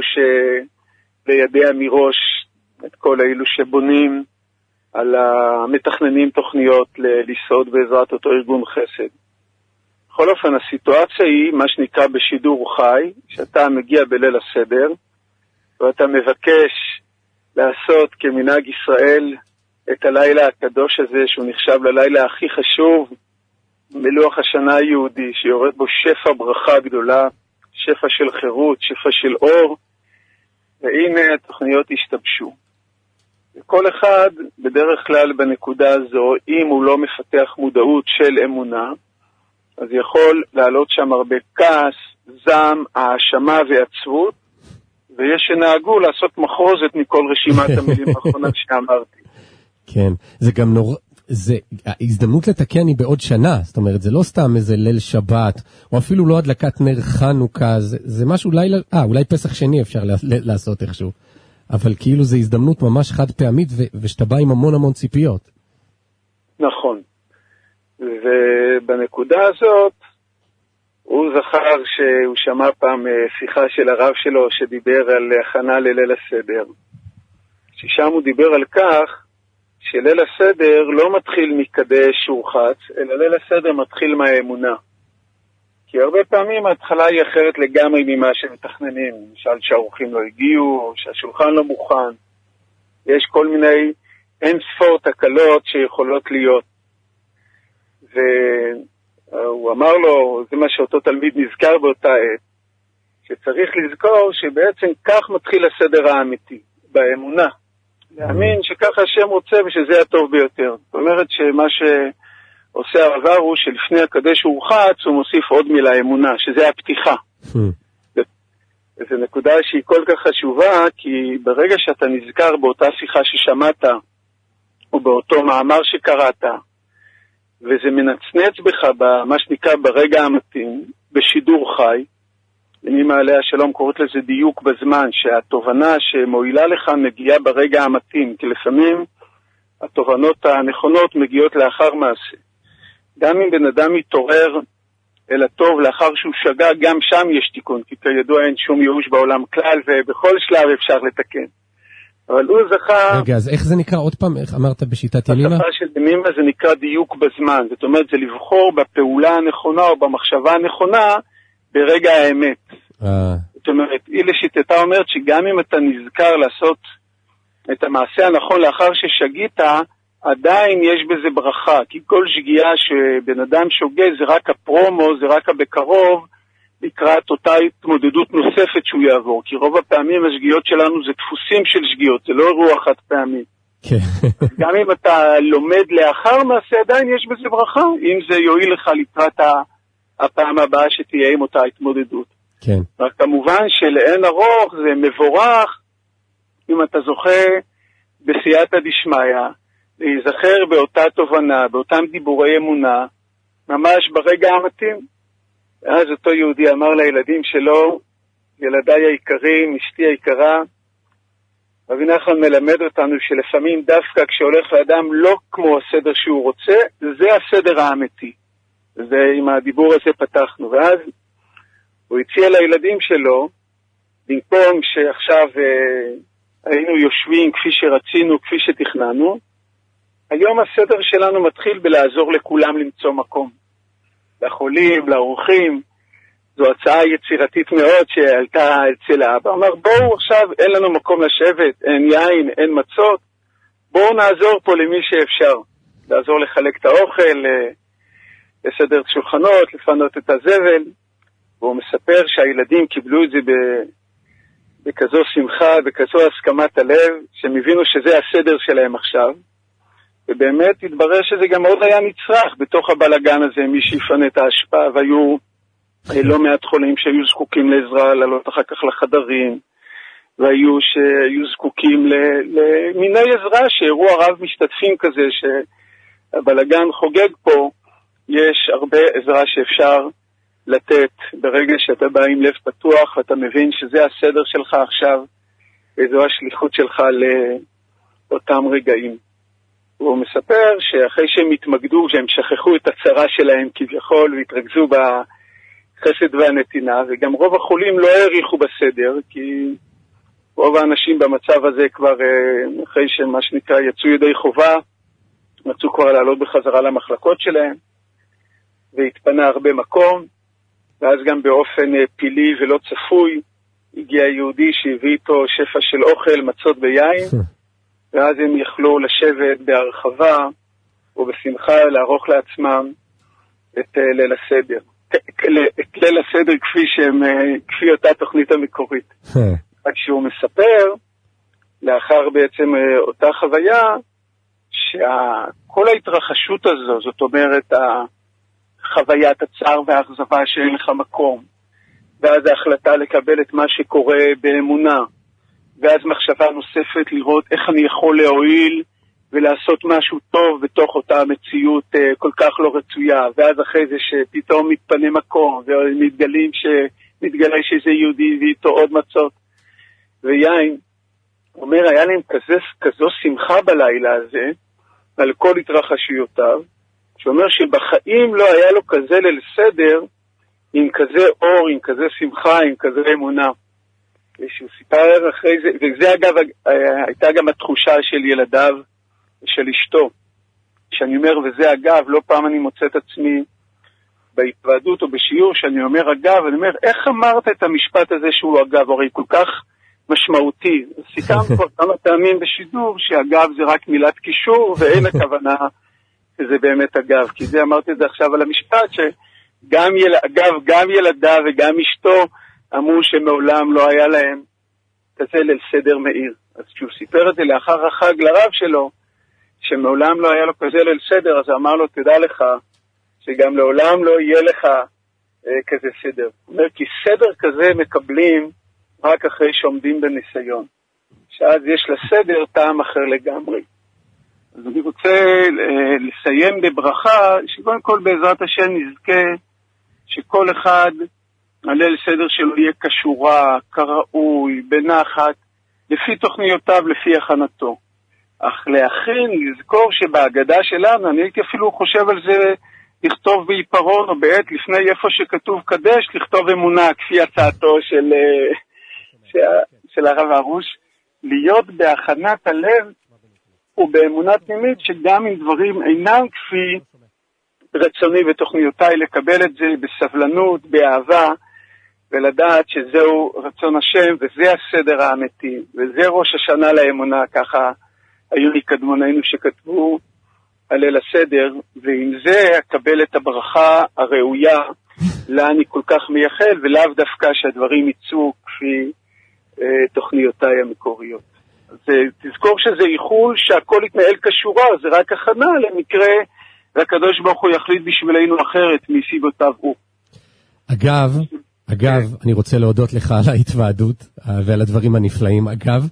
לידע מראש את כל האלו שבונים על המתכננים תוכניות לסעוד בעזרת אותו ארגון חסד. בכל אופן, הסיטואציה היא מה שנקרא בשידור חי, שאתה מגיע בליל הסדר, ואתה מבקש לעשות כמנהג ישראל את הלילה הקדוש הזה, שהוא נחשב ללילה הכי חשוב מלוח השנה היהודי, שיורד בו שפע ברכה גדולה, שפע של חירות, שפע של אור, והנה התוכניות השתבשו. וכל אחד בדרך כלל בנקודה הזו, אם הוא לא מפתח מודעות של אמונה, אז יכול לעלות שם הרבה כעס, זעם, האשמה ועצבות, ויש שנהגו לעשות מחרוזת מכל רשימת המילים האחרונה שאמרתי. כן, זה גם נורא, זה, ההזדמנות לתקן היא בעוד שנה, זאת אומרת, זה לא סתם איזה ליל שבת, או אפילו לא הדלקת נר חנוכה, זה משהו לילה, אולי פסח שני אפשר לעשות איכשהו, אבל כאילו זה הזדמנות ממש חד פעמית, ושאתה בא עם המון ציפיות. נכון, ובנקודה הזאת, הוא זכר שהוא שמע פעם שיחה של הרב שלו, שדיבר על הכנה לליל הסדר, ששם הוא דיבר על כך, שליל הסדר לא מתחיל מקדש ורחץ, אלא ליל הסדר מתחיל מהאמונה. כי הרבה פעמים ההתחלה היא אחרת לגמרי ממה שמתכננים. למשל שהאורחים לא הגיעו, או שהשולחן לא מוכן. יש כל מיני אין ספור תקלות שיכולות להיות. והוא אמר לו, זה מה שאותו תלמיד נזכר באותה עת, שצריך לזכור שבעצם כך מתחיל הסדר האמיתי, באמונה. להאמין שככה השם רוצה ושזה הטוב ביותר. זאת אומרת שמה שעושה הרב הוא שלפני הקדש ורחץ הוא מוסיף עוד מילה אמונה, שזה הפתיחה. וזו נקודה שהיא כל כך חשובה, כי ברגע שאתה נזכר באותה שיחה ששמעת, או באותו מאמר שקראת, וזה מנצנץ בך במה שנקרא ברגע המתאים, בשידור חי, אני מעלה השלום קוראת לזה דיוק בזמן, שהתובנה שמועילה לך מגיעה ברגע המתאים, כי לפעמים התובנות הנכונות מגיעות לאחר מעשה. גם אם בן אדם מתעורר אל הטוב לאחר שהוא שגה, גם שם יש תיקון, כי כידוע אין שום ייאוש בעולם כלל, ובכל שלב אפשר לתקן. אבל הוא זכה... רגע, אז איך זה נקרא עוד פעם? איך אמרת בשיטת ימימה? בשפה של ימימה זה נקרא דיוק בזמן. זאת אומרת, זה לבחור בפעולה הנכונה או במחשבה הנכונה ברגע האמת. זאת אומרת, היא לשיטתה אומרת שגם אם אתה נזכר לעשות את המעשה הנכון לאחר ששגית, עדיין יש בזה ברכה. כי כל שגיאה שבן אדם שוגה זה רק הפרומו, זה רק הבקרוב, לקראת אותה התמודדות נוספת שהוא יעבור, כי רוב הפעמים השגיאות שלנו זה דפוסים של שגיאות, זה לא אירוע חד פעמי. גם אם אתה לומד לאחר מעשה, עדיין יש בזה ברכה, אם זה יועיל לך לקראת הפעם הבאה שתהיה עם אותה התמודדות. רק כמובן שלאין ארוך זה מבורך, אם אתה זוכה בסייעתא דשמיא, להיזכר באותה תובנה, באותם דיבורי אמונה, ממש ברגע המתאים. אז אותו יהודי אמר לילדים שלו, ילדיי היקרים, אשתי היקרה, רבי נחמן מלמד אותנו שלפעמים דווקא כשהולך לאדם לא כמו הסדר שהוא רוצה, זה הסדר האמיתי. זה עם הדיבור הזה פתחנו. ואז הוא הציע לילדים שלו, במקום שעכשיו היינו יושבים כפי שרצינו, כפי שתכננו, היום הסדר שלנו מתחיל בלעזור לכולם למצוא מקום. לחולים, לאורחים. זו הצעה יצירתית מאוד שעלתה אצל האבא. אמר, בואו עכשיו, אין לנו מקום לשבת, אין יין, אין מצות, בואו נעזור פה למי שאפשר. לעזור לחלק את האוכל, לסדר את שולחנות, לפנות את הזבל. והוא מספר שהילדים קיבלו את זה בכזו שמחה, בכזו הסכמת הלב, שהם הבינו שזה הסדר שלהם עכשיו. ובאמת התברר שזה גם עוד היה נצרך בתוך הבלגן הזה, מי שיפנה את ההשפעה, והיו לא מעט חולים שהיו זקוקים לעזרה, לעלות אחר כך לחדרים, והיו שהיו זקוקים למיני עזרה, שאירוע רב משתתפים כזה, שהבלגן חוגג פה, יש הרבה עזרה שאפשר לתת ברגע שאתה בא עם לב פתוח, ואתה מבין שזה הסדר שלך עכשיו, וזו השליחות שלך לאותם רגעים. הוא מספר שאחרי שהם התמקדו, שהם שכחו את הצרה שלהם כביכול, והתרכזו בחסד והנתינה, וגם רוב החולים לא העריכו בסדר, כי רוב האנשים במצב הזה כבר, אחרי שמה שנקרא יצאו ידי חובה, מצאו כבר לעלות בחזרה למחלקות שלהם, והתפנה הרבה מקום, ואז גם באופן פילי ולא צפוי, הגיע יהודי שהביא איתו שפע של אוכל, מצות ויין, ואז הם יכלו לשבת בהרחבה ובשמחה לערוך לעצמם את ליל הסדר. את ליל הסדר כפי אותה תוכנית המקורית. רק שהוא מספר, לאחר בעצם אותה חוויה, שכל ההתרחשות הזו, זאת אומרת, חוויית הצער והאכזבה שאין לך מקום, ואז ההחלטה לקבל את מה שקורה באמונה, ואז מחשבה נוספת לראות איך אני יכול להועיל ולעשות משהו טוב בתוך אותה מציאות כל כך לא רצויה, ואז אחרי זה שפתאום מתפנה מקום ומתגלה שזה יהודי ואיתו עוד מצות ויין. אומר, היה להם כזו שמחה בלילה הזה על כל התרחשויותיו, שאומר שבחיים לא היה לו כזה ליל סדר עם כזה אור, עם כזה שמחה, עם כזה אמונה. שהוא סיפר אחרי זה, וזה אגב הייתה גם התחושה של ילדיו ושל אשתו, שאני אומר, וזה אגב, לא פעם אני מוצא את עצמי בהתוועדות או בשיעור שאני אומר אגב, אני אומר, איך אמרת את המשפט הזה שהוא אגב, הרי כל כך משמעותי. סיכמנו כבר כמה פעמים בשידור שאגב זה רק מילת קישור ואין הכוונה שזה באמת אגב, כי זה אמרתי את זה עכשיו על המשפט שגם גם ילדיו וגם אשתו אמרו שמעולם לא היה להם כזה ליל סדר מאיר. אז כשהוא סיפר את זה לאחר החג לרב שלו, שמעולם לא היה לו כזה ליל סדר, אז אמר לו, תדע לך, שגם לעולם לא יהיה לך כזה סדר. הוא אומר, כי סדר כזה מקבלים רק אחרי שעומדים בניסיון. שאז יש לסדר טעם אחר לגמרי. אז אני רוצה לסיים בברכה, שקודם כל בעזרת השם נזכה שכל אחד הליל סדר שלו יהיה כשורה, כראוי, בנחת, לפי תוכניותיו, לפי הכנתו. אך להכין, לזכור שבהגדה שלנו, אני הייתי אפילו חושב על זה לכתוב בעיפרון או בעט לפני איפה שכתוב קדש, לכתוב אמונה, כפי הצעתו של הרב הרוש, להיות בהכנת הלב ובאמונה פנימית שגם אם דברים אינם כפי רצוני ותוכניותיי, לקבל את זה בסבלנות, באהבה, ולדעת שזהו רצון השם וזה הסדר האמיתי, וזה ראש השנה לאמונה, ככה היו מקדמוננו שכתבו על ליל הסדר, ועם זה אקבל את הברכה הראויה לה אני כל כך מייחל, ולאו דווקא שהדברים יצאו כפי תוכניותיי המקוריות. אז תזכור שזה איחול שהכל יתנהל כשורה, זה רק הכנה למקרה והקדוש ברוך הוא יחליט בשבילנו אחרת מסיבותיו הוא. אגב, אני רוצה להודות לך על ההתוועדות ועל הדברים הנפלאים, אגב,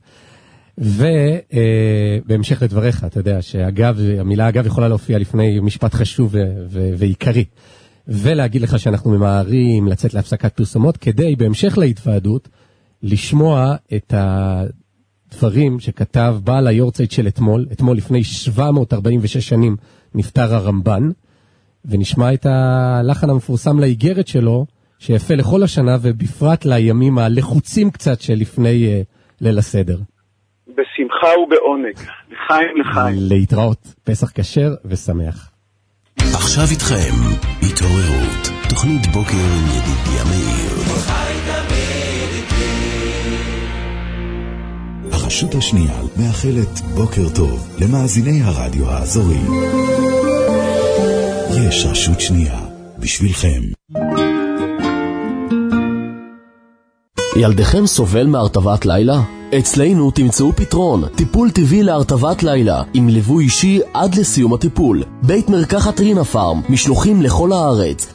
ובהמשך לדבריך, אתה יודע שאגב, המילה אגב יכולה להופיע לפני משפט חשוב ועיקרי, ולהגיד לך שאנחנו ממהרים לצאת להפסקת פרסומות, כדי בהמשך להתוועדות, לשמוע את הדברים שכתב בעל היורצייט של אתמול לפני 746 שנים נפטר הרמב"ן, ונשמע את הלחן המפורסם לאיגרת שלו, שיפה לכל השנה ובפרט לימים הלחוצים קצת שלפני ליל הסדר. בשמחה ובעונג, לחיים לחיים. להתראות, פסח כשר ושמח. עכשיו איתכם, התעוררות, תוכנית בוקר עם ידידיה מאיר. הרשות השנייה מאחלת בוקר טוב למאזיני הרדיו האזורי. יש רשות שנייה בשבילכם. ילדיכם סובל מהרטבת לילה? אצלנו תמצאו פתרון, טיפול טבעי להרטבת לילה, עם ליווי אישי עד לסיום הטיפול. בית מרקחת רינה פארם, משלוחים לכל הארץ,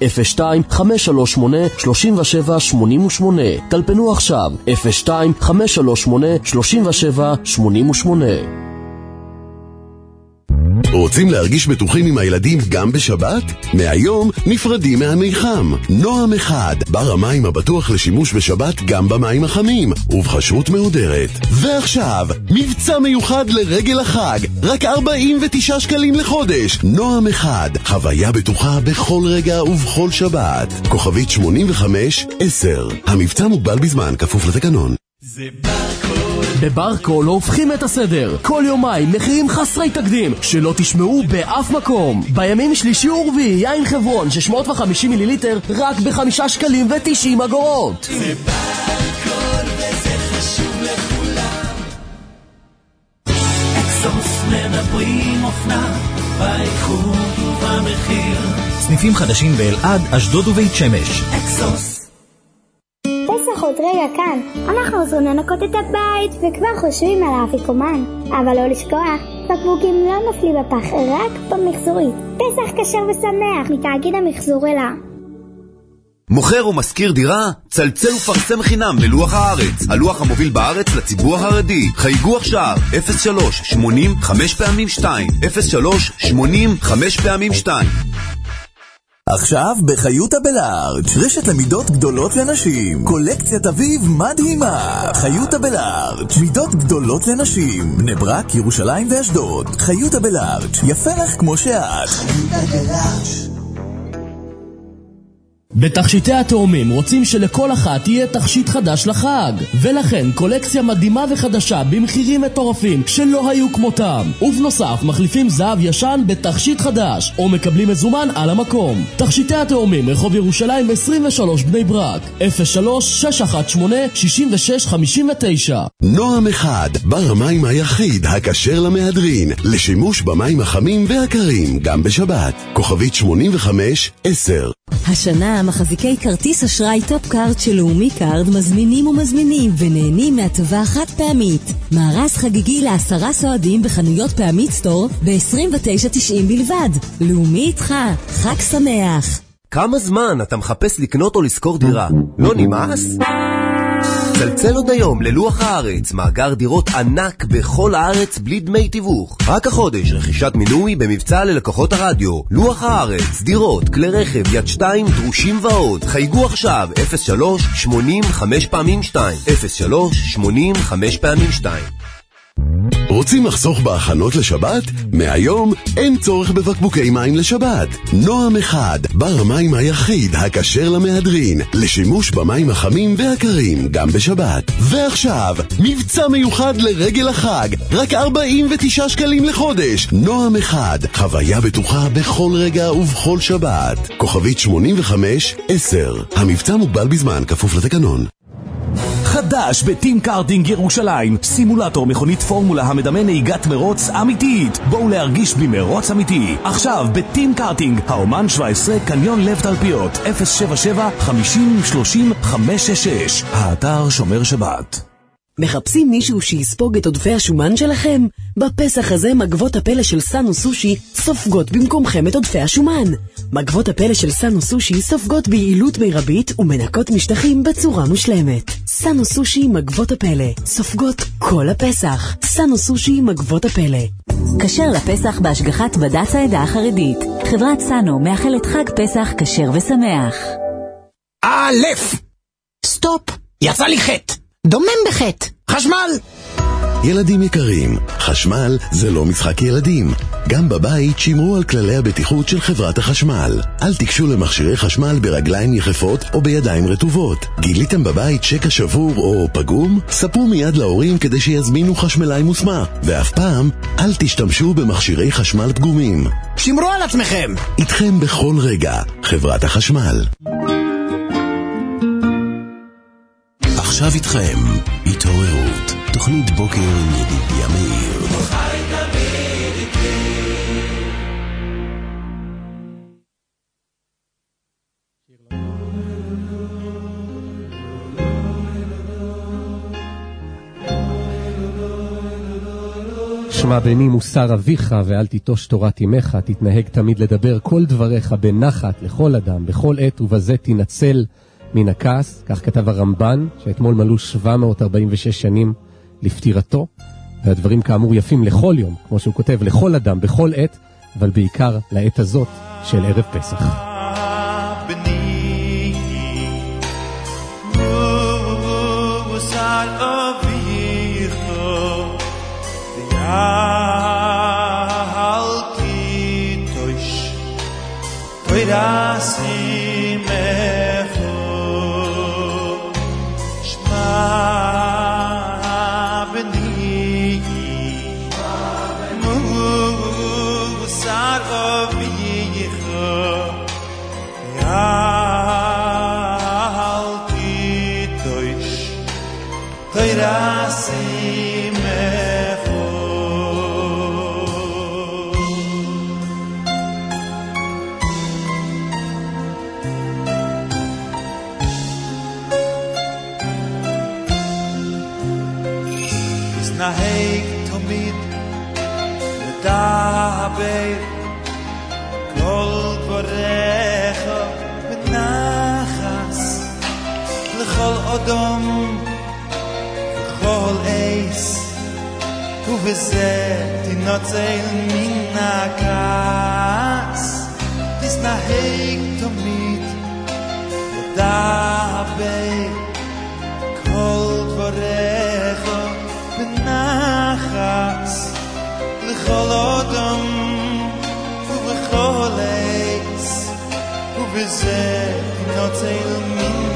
02-538-3788. טלפנו עכשיו, 02-538-3788. רוצים להרגיש בטוחים עם הילדים גם בשבת? מהיום נפרדים מהמיחם. נועם אחד, בר המים הבטוח לשימוש בשבת גם במים החמים, ובחשרות מהודרת. ועכשיו, מבצע מיוחד לרגל החג, רק 49 שקלים לחודש. נועם אחד, חוויה בטוחה בכל רגע ובכל שבת. כוכבית 85-10. המבצע מוגבל בזמן, כפוף לתקנון. זה בברקו לא הופכים את הסדר. כל יומיים מחירים חסרי תקדים שלא תשמעו באף מקום. בימים שלישי ורביעי יין חברון 650 מיליליטר רק ב5 שקלים ו90 אגורות. זה ברקו וזה חשוב לכולם. אקסוס מדברים אופנה באיכות ובמחיר. סניפים חדשים באלעד, אשדוד ובית שמש. אקסוס. פסח עוד רגע כאן, אנחנו עוזרים לנקות את הבית וכבר חושבים על האפיקומן. אבל לא לשכוח, בקבוקים לא נופלים בפח, רק במחזורית. פסח כשר ושמח מתאגיד המחזור אלה. מוכר ומזכיר דירה? צלצל ופרסם חינם בלוח הארץ, הלוח המוביל בארץ לציבור החרדי. חייגו עכשיו 03-80-5x2 03-80-5x2. עכשיו בחיותה בלארג', רשת למידות גדולות לנשים, קולקציית אביב מדהימה. חיותה בלארג', מידות גדולות לנשים, בני ברק, ירושלים ואשדוד. חיותה בלארג', יפה לך כמו שאת. חיותה בלארג'. בתכשיטי התאומים רוצים שלכל אחת יהיה תכשיט חדש לחג, ולכן קולקציה מדהימה וחדשה במחירים מטורפים שלא היו כמותם. ובנוסף מחליפים זהב ישן בתכשיט חדש או מקבלים מזומן על המקום. תכשיטי התאומים, רחוב ירושלים 23 בני ברק, 03-618-6659. נועם אחד, בר המים היחיד הכשר למהדרין, לשימוש במים החמים והקרים גם בשבת. כוכבית 85-10. השנה מחזיקי כרטיס אשראי טופ-קארד של לאומי קארד מזמינים ומזמינים ונהנים מהטבה חד פעמית. מארז חגיגי ל10 סועדים בחנויות פעמית סטור ב-29.90 בלבד. לאומי איתך, חג שמח. כמה זמן אתה מחפש לקנות או לשכור דירה? לא נמאס? צלצל עוד היום ללוח הארץ, מאגר דירות ענק בכל הארץ בלי דמי תיווך. רק החודש רכישת מינוי במבצע ללקוחות הרדיו. לוח הארץ, דירות, כלי רכב, יד 2, דרושים ועוד. חייגו עכשיו 03-80-5x2 03-80-5x2. רוצים לחסוך בהכנות לשבת? מהיום אין צורך בבקבוקי מים לשבת. נועם אחד, בר המים היחיד הכשר למהדרין, לשימוש במים החמים והקרים גם בשבת. ועכשיו, מבצע מיוחד לרגל החג, רק 49 שקלים לחודש. נועם אחד, חוויה בטוחה בכל רגע ובכל שבת. כוכבית 8510. המבצע מוגבל בזמן, כפוף לתקנון. חדש בטים קארטינג ירושלים, סימולטור מכונית פורמולה המדמה נהיגת מרוץ אמיתית. בואו להרגיש במרוץ אמיתי. עכשיו בטים קארטינג, האומן 17, קניון לב תלפיות, 077-50-30-566. האתר שומר שבת. מחפשים מישהו שיספוג את עודפי השומן שלכם? בפסח הזה מגבות הפלא של סאנו סושי סופגות במקומכם את עודפי השומן. מגבות הפלא של סאנו סושי סופגות ביעילות מרבית ומנקות משטחים בצורה מושלמת. סאנו סושי מגבות הפלא סופגות כל הפסח. סאנו סושי מגבות הפלא. כשר לפסח בהשגחת בד"ץ העדה החרדית. חברת סאנו מאחלת חג פסח כשר ושמח. א' סטופ, יצא לי חטא. דומם בחטא. חשמל. ילדים יקרים, חשמל זה לא משחק ילדים. גם בבית שמרו על כללי הבטיחות של חברת החשמל. אל תיגשו למכשירי חשמל ברגליים יחפות או בידיים רטובות. גיליתם בבית שקע שבור או פגום? ספרו מיד להורים כדי שיזמינו חשמלאי מוסמך. ואף פעם אל תשתמשו במכשירי חשמל פגומים. שמרו על עצמכם. איתכם בכל רגע, חברת החשמל. עכשיו איתכם, התעוררות, תוכנית בוקר עם ידידיה מאיר. שמע בני מוסר אביך ואל תיטוש תורת אמך, תתנהג תמיד לדבר כל דבריך בנחת לכל אדם, בכל עת ובזה תנצל מן הכעס. כך כתב הרמב"ן, שאתמול מלאו 746 שנים לפטירתו, והדברים כאמור יפים לכל יום, כמו שהוא כותב, לכל אדם, בכל עת, אבל בעיקר לעת הזאת של ערב פסח. נהג תמיד לדבר כל דבריך בנחס לכל אדם וכל עץ ובזה תנצל מן הכעס. תנהג תמיד לדבר כל דבריך בנחס לכל אדם ובכל עץ ובזה נוצל מן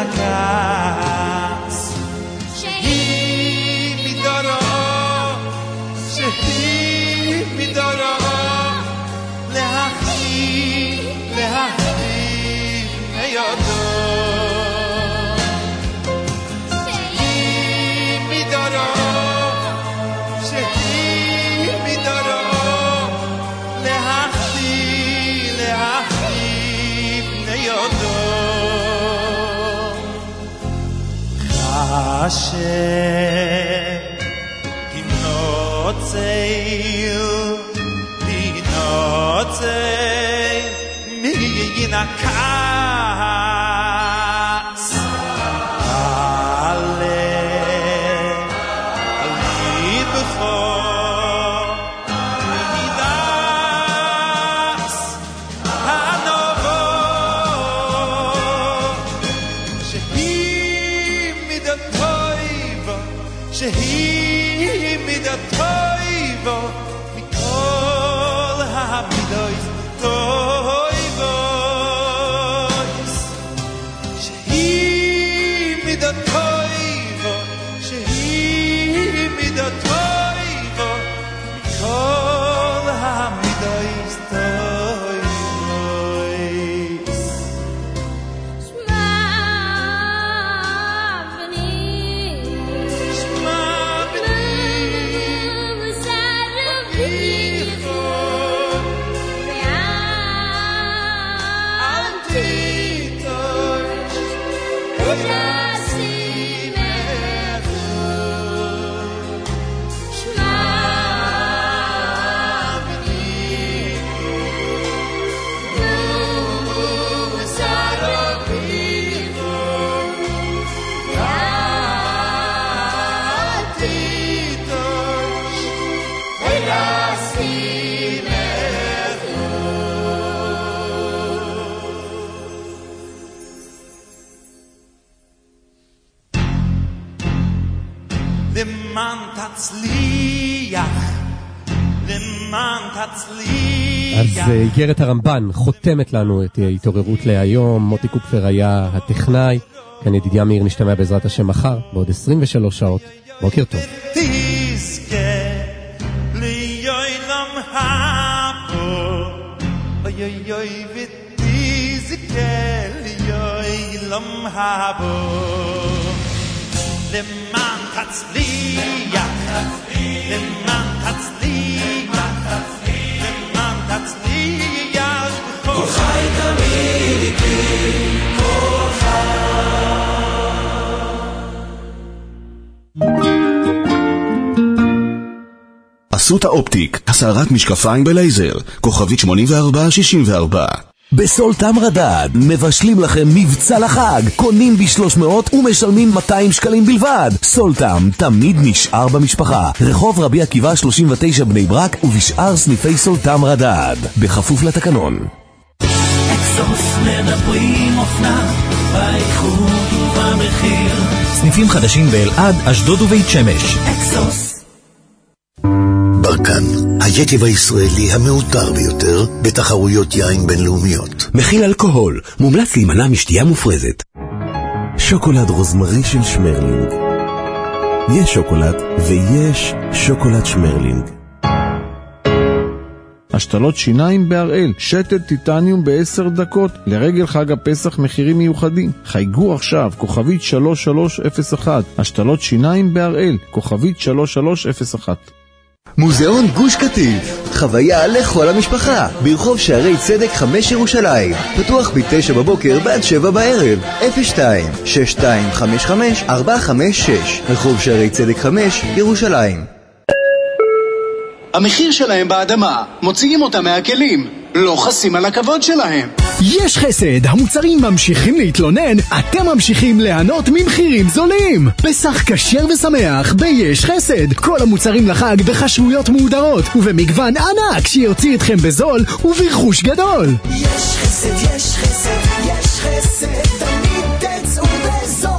הכעס. שהיא מדורו להחליף מיודו. Hashem dinotzel min akas ale libcho midas hanovo שהיא מידתו אז איגרת הרמב"ן חותמת לנו את התעוררות להיום. מוטי קופפר היה הטכנאי, כאן ידידיה מאיר, נשתמע בעזרת השם מחר בעוד 23 שעות. בוקר טוב. למען תצליח, למען תצליח, למען תצליח, כל חי תמיד איתי, כל אסותא אופטיק, הסערת משקפיים בלייזר, כוכבית 8464. בסולטם רדד מבשלים לכם מבצע לחג, קונים ב300 ומשלמים 200 שקלים בלבד. סולטם תמיד נשאר במשפחה, רחוב רבי עקיבא 39 בני ברק ובשאר סניפי סולטם רדד, בכפוף לתקנון. אקסוס מדברים אופנה באיכות ובמחיר, סניפים חדשים באלעד, אשדוד ובית שמש. אקסוס. ברקן, היתב הישראלי המעוטר ביותר בתחרויות יין בינלאומיות. מכיל אלכוהול, מומלץ להימנע משתייה מופרזת. שוקולד רוזמרי של שמרלינג. יש שוקולד ויש שוקולד שמרלינג. השתלות שיניים בהראל, שתת טיטניום ב10 דקות, לרגל חג הפסח מחירים מיוחדים. חייגו עכשיו, כוכבית 3301, השתלות שיניים בהראל, כוכבית 3301. מוזיאון גוש קטיף, חוויה לכל המשפחה, ברחוב שערי צדק 5 ירושלים, פתוח ב9 בבוקר ועד 7 בערב, 02-6255-456, רחוב שערי צדק 5 ירושלים. המחיר שלהם באדמה, מוציאים אותם מהכלים, לא חסים על הכבוד שלהם. יש חסד, המוצרים ממשיכים להתלונן, אתם ממשיכים ליהנות ממחירים זולים. פסח כשר ושמח ביש חסד, כל המוצרים לחג בחשויות מהודרות ובמגוון ענק שיוציא אתכם בזול וברכוש גדול. יש חסד, יש חסד, יש חסד, תמיד תצאו בזול.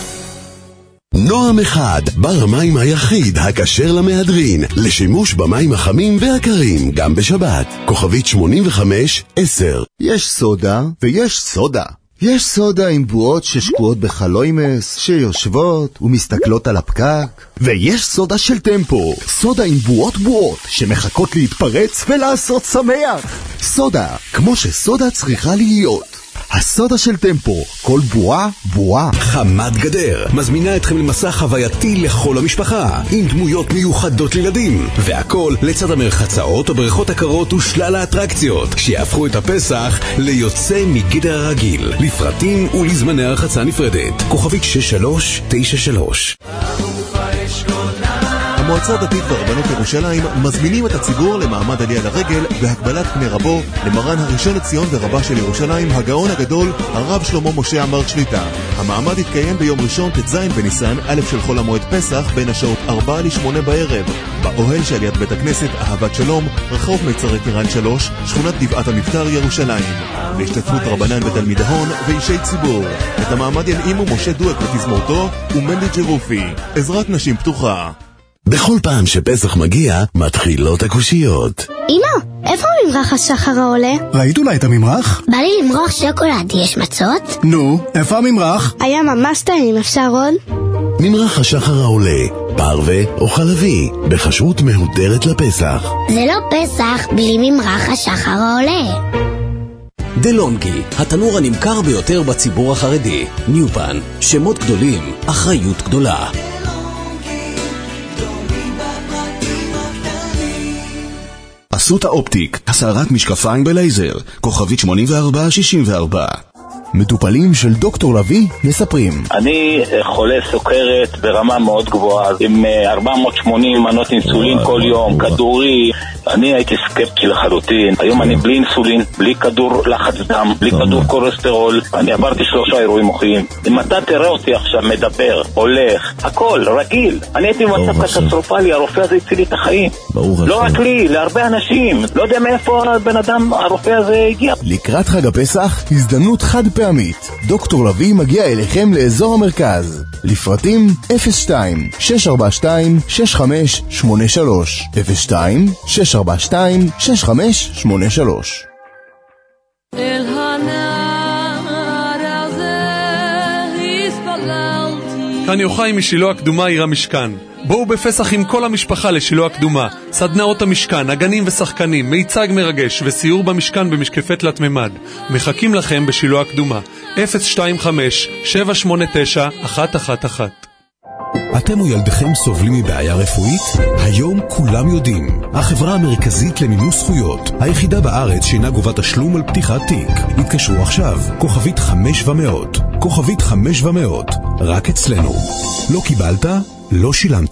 נועם אחד, בר המים היחיד הכשר למהדרין, לשימוש במים החמים והקרים, גם בשבת. כוכבית 8510. יש סודה ויש סודה. יש סודה עם בועות ששקועות בחלוימס, שיושבות ומסתכלות על הפקק. ויש סודה של טמפו, סודה עם בועות שמחכות להתפרץ ולעשות שמח. סודה, כמו שסודה צריכה להיות. הסודה של טמפו, כל בועה, בועה. חמת גדר מזמינה אתכם למסע חווייתי לכל המשפחה, עם דמויות מיוחדות לילדים, והכל לצד המרחצאות ובריכות הקרות ושלל האטרקציות, שיהפכו את הפסח ליוצא מגדר הרגיל, לפרטים ולזמני הרחצה נפרדת. כוכבית 6393. המועצה הדתית והרבנות ירושלים מזמינים את הציבור למעמד עלייה לרגל והקבלת פני רבו למרן הראשון לציון ורבה של ירושלים, הגאון הגדול, הרב שלמה משה עמאר שליטה. המעמד יתקיים ביום ראשון ט"ז בניסן, א' של חול המועד פסח, בין השעות 4 ל-8 בערב, באוהל שעליית בית הכנסת אהבת שלום, רחוב מיצרי טירן 3, שכונת גבעת המבתר ירושלים. בהשתתפות רבנן ותלמידי הון ואישי ציבור. את המעמד ינעימו משה דואק ותזמורתו ומנדי ג'רופי. עזרת נשים פתוחה. בכל פעם שפסח מגיע, מתחילות הקושיות. אמא, איפה ממרח השחר העולה? ראית אולי את הממרח? בא לי למרוח שוקולד, יש מצות? נו, איפה הממרח? היה ממש טעים, אפשר עוד? ממרח השחר העולה, פרווה או חלבי, בכשרות מהודרת לפסח. זה לא פסח בלי ממרח השחר העולה. דלונגי, התנור הנמכר ביותר בציבור החרדי. ניופן, שמות גדולים, אחריות גדולה. אסותא אופטיק, הסערת משקפיים בלייזר, כוכבית 8464. מטופלים של דוקטור לוי מספרים. אני חולה סוכרת ברמה מאוד גבוהה, עם 480 מנות אינסולין כל יום, כדורי. אני הייתי סקפטי לחלוטין. היום אני בלי אינסולין, בלי כדור לחץ דם, בלי כדור קולסטרול. אני עברתי 3 אירועים מוחיים. אם אתה תראה אותי עכשיו מדבר, הולך, הכל רגיל. אני הייתי במצב קטסטרופלי, הרופא הזה הציל לי את החיים. לא רק לי, להרבה אנשים. לא יודע מאיפה הבן אדם, הרופא הזה הגיע. לקראת חג הפסח, הזדמנות חד פעמית. דוקטור לוי מגיע אליכם לאזור המרכז. לפרטים 02-642-6583 02-642-6583. אל הנער הזה הספללתי. כאן יוחאי משילה הקדומה עיר המשכן. בואו בפסח עם כל המשפחה לשילה הקדומה. סדנאות המשכן, הגנים ושחקנים, מיצג מרגש וסיור במשכן במשקפי תלת ממד. מחכים לכם בשילה הקדומה. 025-789-111. אתם או ילדיכם סובלים מבעיה רפואית? היום כולם יודעים. החברה המרכזית למימוש זכויות, היחידה בארץ שאינה גובה תשלום על פתיחת תיק. התקשרו עכשיו, כוכבית 500, כוכבית 500, רק אצלנו. לא קיבלת? לא שילמת.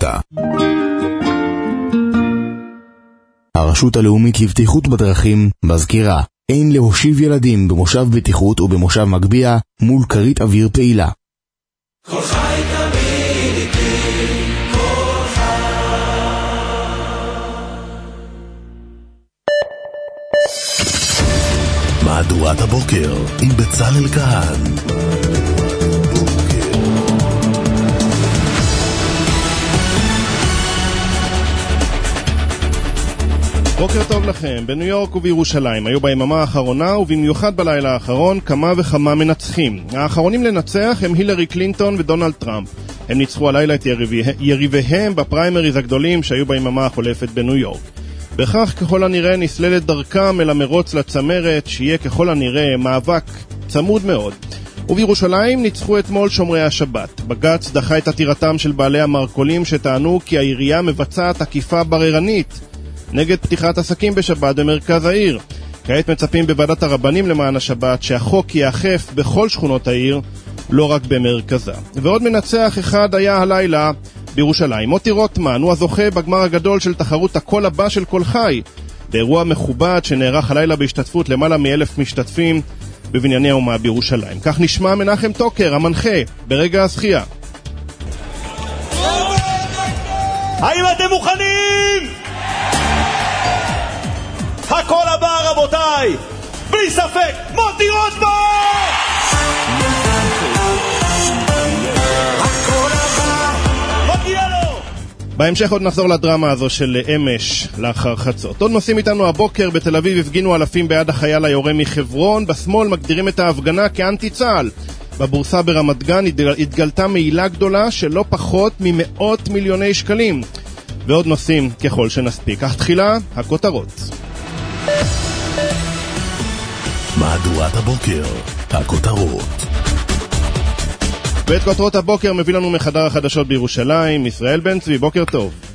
הרשות הלאומית לבטיחות בדרכים מזכירה, אין להושיב ילדים במושב בטיחות או במושב מגביה מול כרית אוויר פעילה. כל חי תמיד איתי, כל חי. מהדורת הבוקר עם בצלאל כהן. בוקר טוב לכם. בניו יורק ובירושלים היו ביממה האחרונה ובמיוחד בלילה האחרון כמה וכמה מנצחים. האחרונים לנצח הם הילרי קלינטון ודונלד טראמפ. הם ניצחו הלילה את יריביהם בפריימריז הגדולים שהיו ביממה החולפת בניו יורק. בכך ככל הנראה נסללת דרכם אל המרוץ לצמרת, שיהיה ככל הנראה מאבק צמוד מאוד. ובירושלים ניצחו אתמול שומרי השבת. בג"ץ דחה את עתירתם של בעלי המרכולים שטענו כי העירייה מבצעת עקיפה בררנית נגד פתיחת עסקים בשבת במרכז העיר. כעת מצפים בוועדת הרבנים למען השבת שהחוק יאכף בכל שכונות העיר, לא רק במרכזה. ועוד מנצח אחד היה הלילה בירושלים. מוטי רוטמן הוא הזוכה בגמר הגדול של תחרות הקול הבא של כל חי, באירוע מכובד שנערך הלילה בהשתתפות למעלה מ1,000 משתתפים בבנייני האומה בירושלים. כך נשמע מנחם טוקר, המנחה, ברגע הזכייה. האם אתם מוכנים? הכל הבא רבותיי, בלי ספק, מוטי רוטמן! הכל הבא, מגיע לו! בהמשך עוד נחזור לדרמה הזו של אמש לאחר חצות. עוד נוסעים איתנו הבוקר בתל אביב הפגינו אלפים בעד החייל היורה מחברון. בשמאל מגדירים את ההפגנה כאנטי צה"ל. בבורסה ברמת גן התגלתה מעילה גדולה של לא פחות ממאות מיליוני שקלים. ועוד נוסעים ככל שנספיק. אך תחילה, הכותרות. מהדורת הבוקר, הכותרות. ואת כותרות הבוקר מביא לנו מחדר החדשות בירושלים, ישראל בן צבי, בוקר טוב.